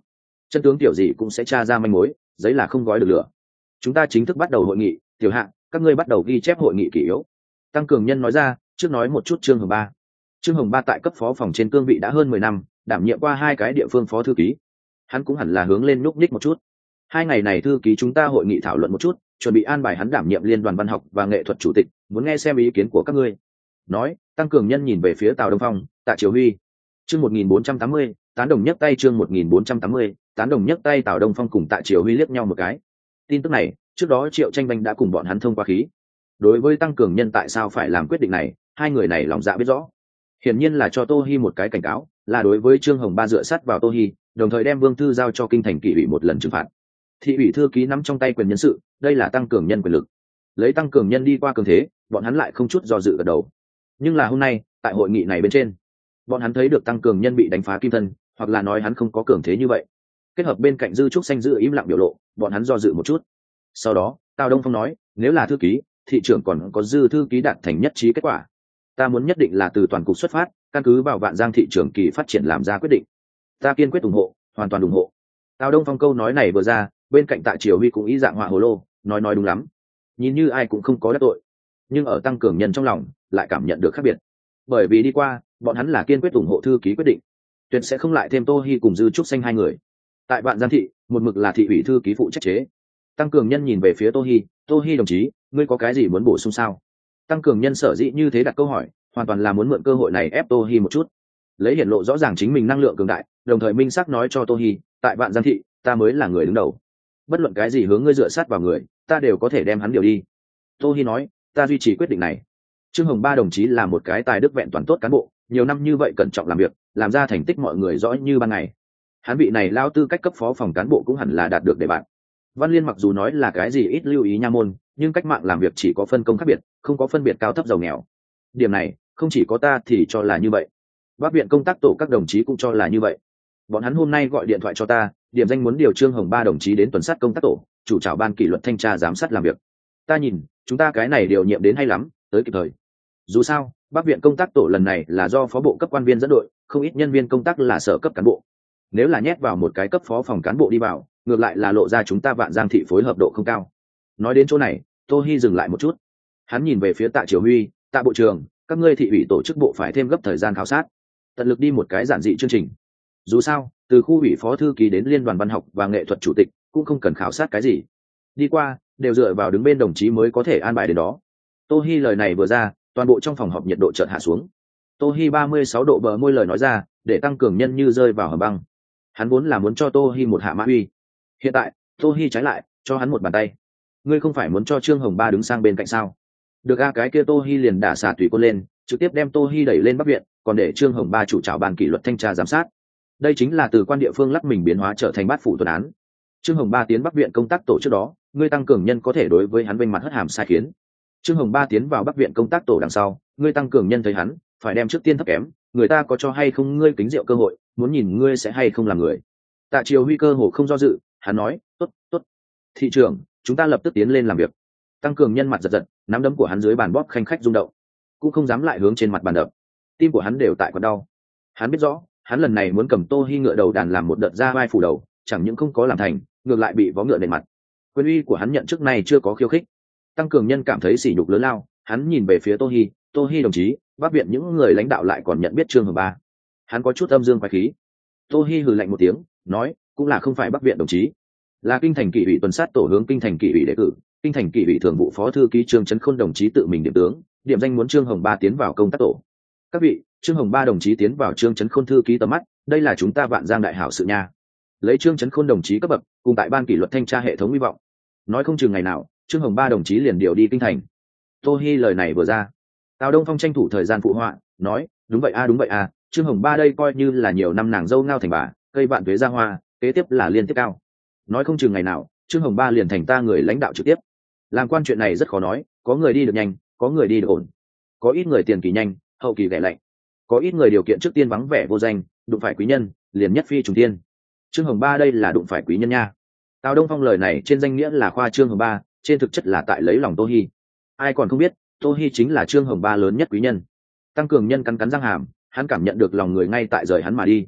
chân tướng tiểu gì cũng sẽ tra ra manh mối, giấy là không gói được lửa. Chúng ta chính thức bắt đầu hội nghị. Tiểu Hạng, các ngươi bắt đầu ghi chép hội nghị kỷ yếu. Tăng Cường Nhân nói ra, trước nói một chút Trương Hồng Ba. Trương Hồng Ba tại cấp phó phòng trên cương vị đã hơn 10 năm, đảm nhiệm qua 2 cái địa phương phó thư ký. Hắn cũng hẳn là hướng lên núp ních một chút. 2 ngày này thư ký chúng ta hội nghị thảo luận một chút, chuẩn bị an bài hắn đảm nhiệm liên đoàn văn học và nghệ thuật chủ tịch, muốn nghe xem ý kiến của các ngươi. Nói, Tăng Cường Nhân nhìn về phía Tào Đông Phong, Tạ Triều Huy. Chương 1480, tán đồng nhấc tay. Chương 1480, tán đồng nhấc tay. Tào Đông Phong cùng Tạ Triều Huy liếc nhau một cái. Tin tức này, trước đó Triệu Tranh Banh đã cùng bọn hắn thông qua khí. Đối với Tăng Cường Nhân tại sao phải làm quyết định này, 2 người này lòng dạ biết rõ. Hiển nhiên là cho Tô Hi một cái cảnh cáo, là đối với Trương Hồng Ba dựa sát vào Tô Hi, đồng thời đem Vương Thư giao cho kinh thành kỷ ủy một lần trừng phạt. Thị ủy thư ký nắm trong tay quyền nhân sự, đây là Tăng Cường Nhân quyền lực. Lấy Tăng Cường Nhân đi qua cường thế, bọn hắn lại không chút do dự gật đầu. Nhưng là hôm nay, tại hội nghị này bên trên, bọn hắn thấy được Tăng Cường Nhân bị đánh phá kim thân, hoặc là nói hắn không có cường thế như vậy. Kết hợp bên cạnh Dư Trúc Xanh giữ im lặng biểu lộ, bọn hắn do dự một chút. Sau đó, Tào Đông Phong nói, nếu là thư ký, thị trưởng còn có Dư thư ký đạt thành nhất trí kết quả. Ta muốn nhất định là từ toàn cục xuất phát, căn cứ vào Vạn Giang thị trường kỳ phát triển làm ra quyết định. Ta kiên quyết ủng hộ, hoàn toàn ủng hộ. Tào Đông Phong câu nói này vừa ra, bên cạnh Tạ Triều Huy cũng ý dạng họa hồ lô, nói đúng lắm. Nhìn như ai cũng không có đắc tội, nhưng ở Tăng Cường Nhân trong lòng lại cảm nhận được khác biệt. Bởi vì đi qua, bọn hắn là kiên quyết ủng hộ thư ký quyết định, tuyệt sẽ không lại thêm Tô Hi cùng Dư Trúc Xanh 2 người. Tại Vạn Giang thị, một mực là thị ủy thư ký phụ trách chế. Tăng Cường Nhân nhìn về phía Tô Hi đồng chí, ngươi có cái gì muốn bổ sung sao? Tăng Cường Nhân sở dĩ như thế đặt câu hỏi, hoàn toàn là muốn mượn cơ hội này ép Tô Hi một chút, lấy hiển lộ rõ ràng chính mình năng lượng cường đại, đồng thời minh xác nói cho Tô Hi, tại Vạn Giang thị, ta mới là người đứng đầu. Bất luận cái gì hướng ngươi dựa sát vào người, ta đều có thể đem hắn điều đi. Tô Hi nói, ta duy trì quyết định này. Trương Hồng Ba đồng chí là một cái tài đức vẹn toàn tốt cán bộ, nhiều năm như vậy cẩn trọng làm việc, làm ra thành tích mọi người rõ như ban ngày. Hắn vị này lao tư cách cấp phó phòng cán bộ cũng hẳn là đạt được đề bạn. Văn Liên mặc dù nói là cái gì ít lưu ý nha môn, nhưng cách mạng làm việc chỉ có phân công khác biệt, không có phân biệt cao thấp giàu nghèo. Điểm này, không chỉ có ta thì cho là như vậy. Bắc viện công tác tổ các đồng chí cũng cho là như vậy. Bọn hắn hôm nay gọi điện thoại cho ta, điểm danh muốn điều Trương Hồng Ba đồng chí đến tuần sát công tác tổ, chủ trảo ban kỷ luật thanh tra giám sát làm việc. Ta nhìn, chúng ta cái này điều nhiệm đến hay lắm, tới kịp thời. Dù sao, Bắc viện công tác tổ lần này là do phó bộ cấp quan viên dẫn đội, không ít nhân viên công tác là sở cấp cán bộ. Nếu là nhét vào một cái cấp phó phòng cán bộ đi vào, ngược lại là lộ ra chúng ta Vạn Giang thị phối hợp độ không cao. Nói đến chỗ này, Tô Hi dừng lại một chút. Hắn nhìn về phía Tạ Triều Huy, Tạ bộ trưởng, các ngươi thị ủy tổ chức bộ phải thêm gấp thời gian khảo sát, tận lực đi một cái giản dị chương trình. Dù sao, từ khu ủy phó thư ký đến liên đoàn văn học và nghệ thuật chủ tịch, cũng không cần khảo sát cái gì. Đi qua, đều dựa vào đứng bên đồng chí mới có thể an bài đến đó. Tô Hi lời này vừa ra, toàn bộ trong phòng họp nhiệt độ chợt hạ xuống. Tô Hi 36 độ bờ môi lời nói ra, để Tăng Cường Nhân như rơi vào hầm băng. Hắn vốn là muốn cho Tô Hi một hạ mã uy. Hiện tại, Tô Hi trái lại, cho hắn một bàn tay. Ngươi không phải muốn cho Trương Hồng Ba đứng sang bên cạnh sao? Được a, cái kia Tô Hi liền đả xả tùy côn lên, trực tiếp đem Tô Hi đẩy lên Bắc viện, còn để Trương Hồng Ba chủ trảo ban kỷ luật thanh tra giám sát. Đây chính là từ quan địa phương lắc mình biến hóa trở thành bát phủ tuần án. Trương Hồng Ba tiến Bắc viện công tác tổ trước đó, ngươi Tăng Cường Nhân có thể đối với hắn vênh mặt hất hàm sai khiến. Trương Hồng Ba tiến vào Bắc viện công tác tổ đằng sau, ngươi Tăng Cường Nhân thấy hắn, phải đem trước tiên thấp kém, người ta có cho hay không ngươi kính rượu cơ hội, muốn nhìn ngươi sẽ hay không làm người. Tạ Triều Huy cơ hồ không do dự, hắn nói, tốt, tốt. Thị trưởng, chúng ta lập tức tiến lên làm việc. Tăng Cường Nhân mặt giật giật, nắm đấm của hắn dưới bàn bóp khanh khách rung động, cũng không dám lại hướng trên mặt bàn đập. Tim của hắn đều tại quặn đau. Hắn biết rõ, hắn lần này muốn cầm Tô Hi ngựa đầu đàn làm một đợt ra vai phủ đầu, chẳng những không có làm thành, ngược lại bị vó ngựa nện mặt. Quyền uy của hắn nhận trước này chưa có khiêu khích. Tăng Cường Nhân cảm thấy sỉ nhục lớn lao, hắn nhìn về phía Tô Hi đồng chí, Bắc viện những người lãnh đạo lại còn nhận biết Trương Hồng Ba. Hắn có chút âm dương quái khí. Tô Hi hừ lạnh một tiếng, nói, cũng là không phải Bắc viện đồng chí, là kinh thành kỷ ủy tuần sát tổ hướng kinh thành kỷ ủy đề cử, kinh thành kỷ ủy thường vụ phó thư ký Trương Chấn Khôn đồng chí tự mình điểm tướng, điểm danh muốn Trương Hồng Ba tiến vào công tác tổ. Các vị, Trương Hồng Ba đồng chí tiến vào Trương Chấn Khôn thư ký tầm mắt, đây là chúng ta Vạn Giang đại hảo sự nha. Lấy Trương Chấn Khôn đồng chí cấp bậc, cùng tại ban kỷ luật thanh tra hệ thống hy vọng, nói không chừng ngày nào, Trương Hồng Ba đồng chí liền điều đi kinh thành. Tô Hi lời này vừa ra, Tào Đông Phong tranh thủ thời gian phụ họa, nói, đúng vậy a, Trương Hồng Ba đây coi như là nhiều năm nàng dâu ngao thành bà, cây vạn tuế ra hoa, kế tiếp là liên tiếp cao. Nói không chừng ngày nào, Trương Hồng Ba liền thành ta người lãnh đạo trực tiếp. Làm quan chuyện này rất khó nói, có người đi được nhanh, có người đi được ổn, có ít người tiền kỳ nhanh, hậu kỳ ghẻ lạnh, có ít người điều kiện trước tiên vắng vẻ vô danh, đụng phải quý nhân, liền nhất phi trùng tiên. Trương Hồng Ba đây là đụng phải quý nhân nha. Tào Đông Phong lời này trên danh nghĩa là khoa Trương Hồng Ba, trên thực chất là tại lấy lòng Tô Hi. Ai còn không biết, Tô Hi chính là Trương Hồng Ba lớn nhất quý nhân. Tăng Cường Nhân cắn cắn răng hàm, hắn cảm nhận được lòng người ngay tại rời hắn mà đi.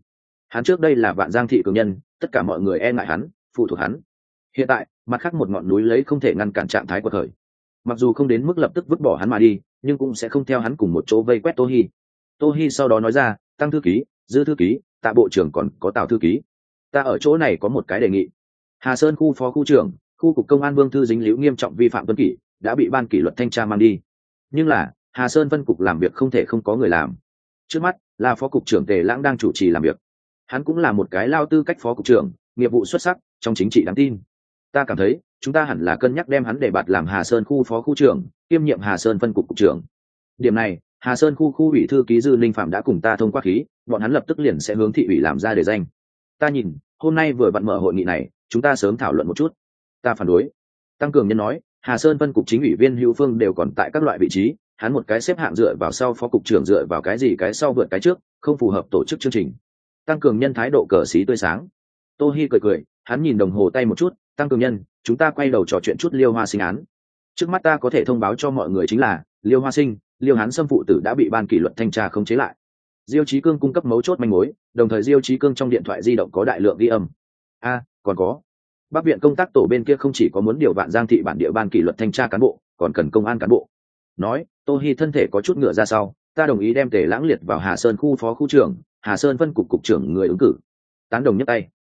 Hắn trước đây là Vạn Giang thị cường nhân, tất cả mọi người e ngại hắn, phụ thuộc hắn. Hiện tại mặt khác một ngọn núi lấy không thể ngăn cản trạng thái của thời, mặc dù không đến mức lập tức vứt bỏ hắn mà đi, nhưng cũng sẽ không theo hắn cùng một chỗ vây quét Tô Hi. Tô Hi sau đó nói ra, Tăng thư ký, Dư thư ký, Tạ bộ trưởng còn có Tào thư ký, ta ở chỗ này có một cái đề nghị. Hà Sơn khu phó khu trưởng, khu cục công an Vương Thư dính líu nghiêm trọng vi phạm tuân kỷ, đã bị ban kỷ luật thanh tra mang đi. Nhưng là Hà Sơn phân cục làm việc không thể không có người làm. Trước mắt là phó cục trưởng Tề Lãng đang chủ trì làm việc. Hắn cũng là một cái lao tư cách phó cục trưởng, nghiệp vụ xuất sắc, trong chính trị đáng tin. Ta cảm thấy chúng ta hẳn là cân nhắc đem hắn để bạt làm Hà Sơn khu phó khu trưởng, kiêm nhiệm Hà Sơn phân cục cục trưởng. Điểm này Hà Sơn khu ủy thư ký Dư Linh Phạm đã cùng ta thông qua khí, bọn hắn lập tức liền sẽ hướng thị ủy làm ra đề danh. Ta nhìn hôm nay vừa vặn mở hội nghị này, chúng ta sớm thảo luận một chút. Ta phản đối. Tăng Cường Nhân nói, Hà Sơn phân cục chính ủy viên Hữu Phương đều còn tại các loại vị trí, hắn một cái xếp hạng dựa vào sau, phó cục trưởng dựa vào cái gì cái sau vượt cái trước, không phù hợp tổ chức chương trình. Tăng Cường Nhân thái độ cờ xí tươi sáng. Tô Hi cười cười, hắn nhìn đồng hồ tay một chút, Tăng Cường Nhân, chúng ta quay đầu trò chuyện chút Liêu Hoa Sinh án. Trước mắt ta có thể thông báo cho mọi người chính là Liêu Hoa Sinh, Liêu Hán Sâm phụ tử đã bị ban kỷ luật thanh tra khống chế lại. Diêu Chí Cương cung cấp mấu chốt manh mối, đồng thời Diêu Chí Cương trong điện thoại di động có đại lượng ghi âm. Còn có Bắc viện công tác tổ bên kia không chỉ có muốn điều Vạn Giang thị bản địa ban kỷ luật thanh tra cán bộ, còn cần công an cán bộ. Nói, Tô Hi thân thể có chút ngựa ra sau, ta đồng ý đem Tề Lãng liệt vào Hà Sơn khu phó khu trưởng, Hà Sơn phân cục cục trưởng người ứng cử. Tán đồng nhấc tay.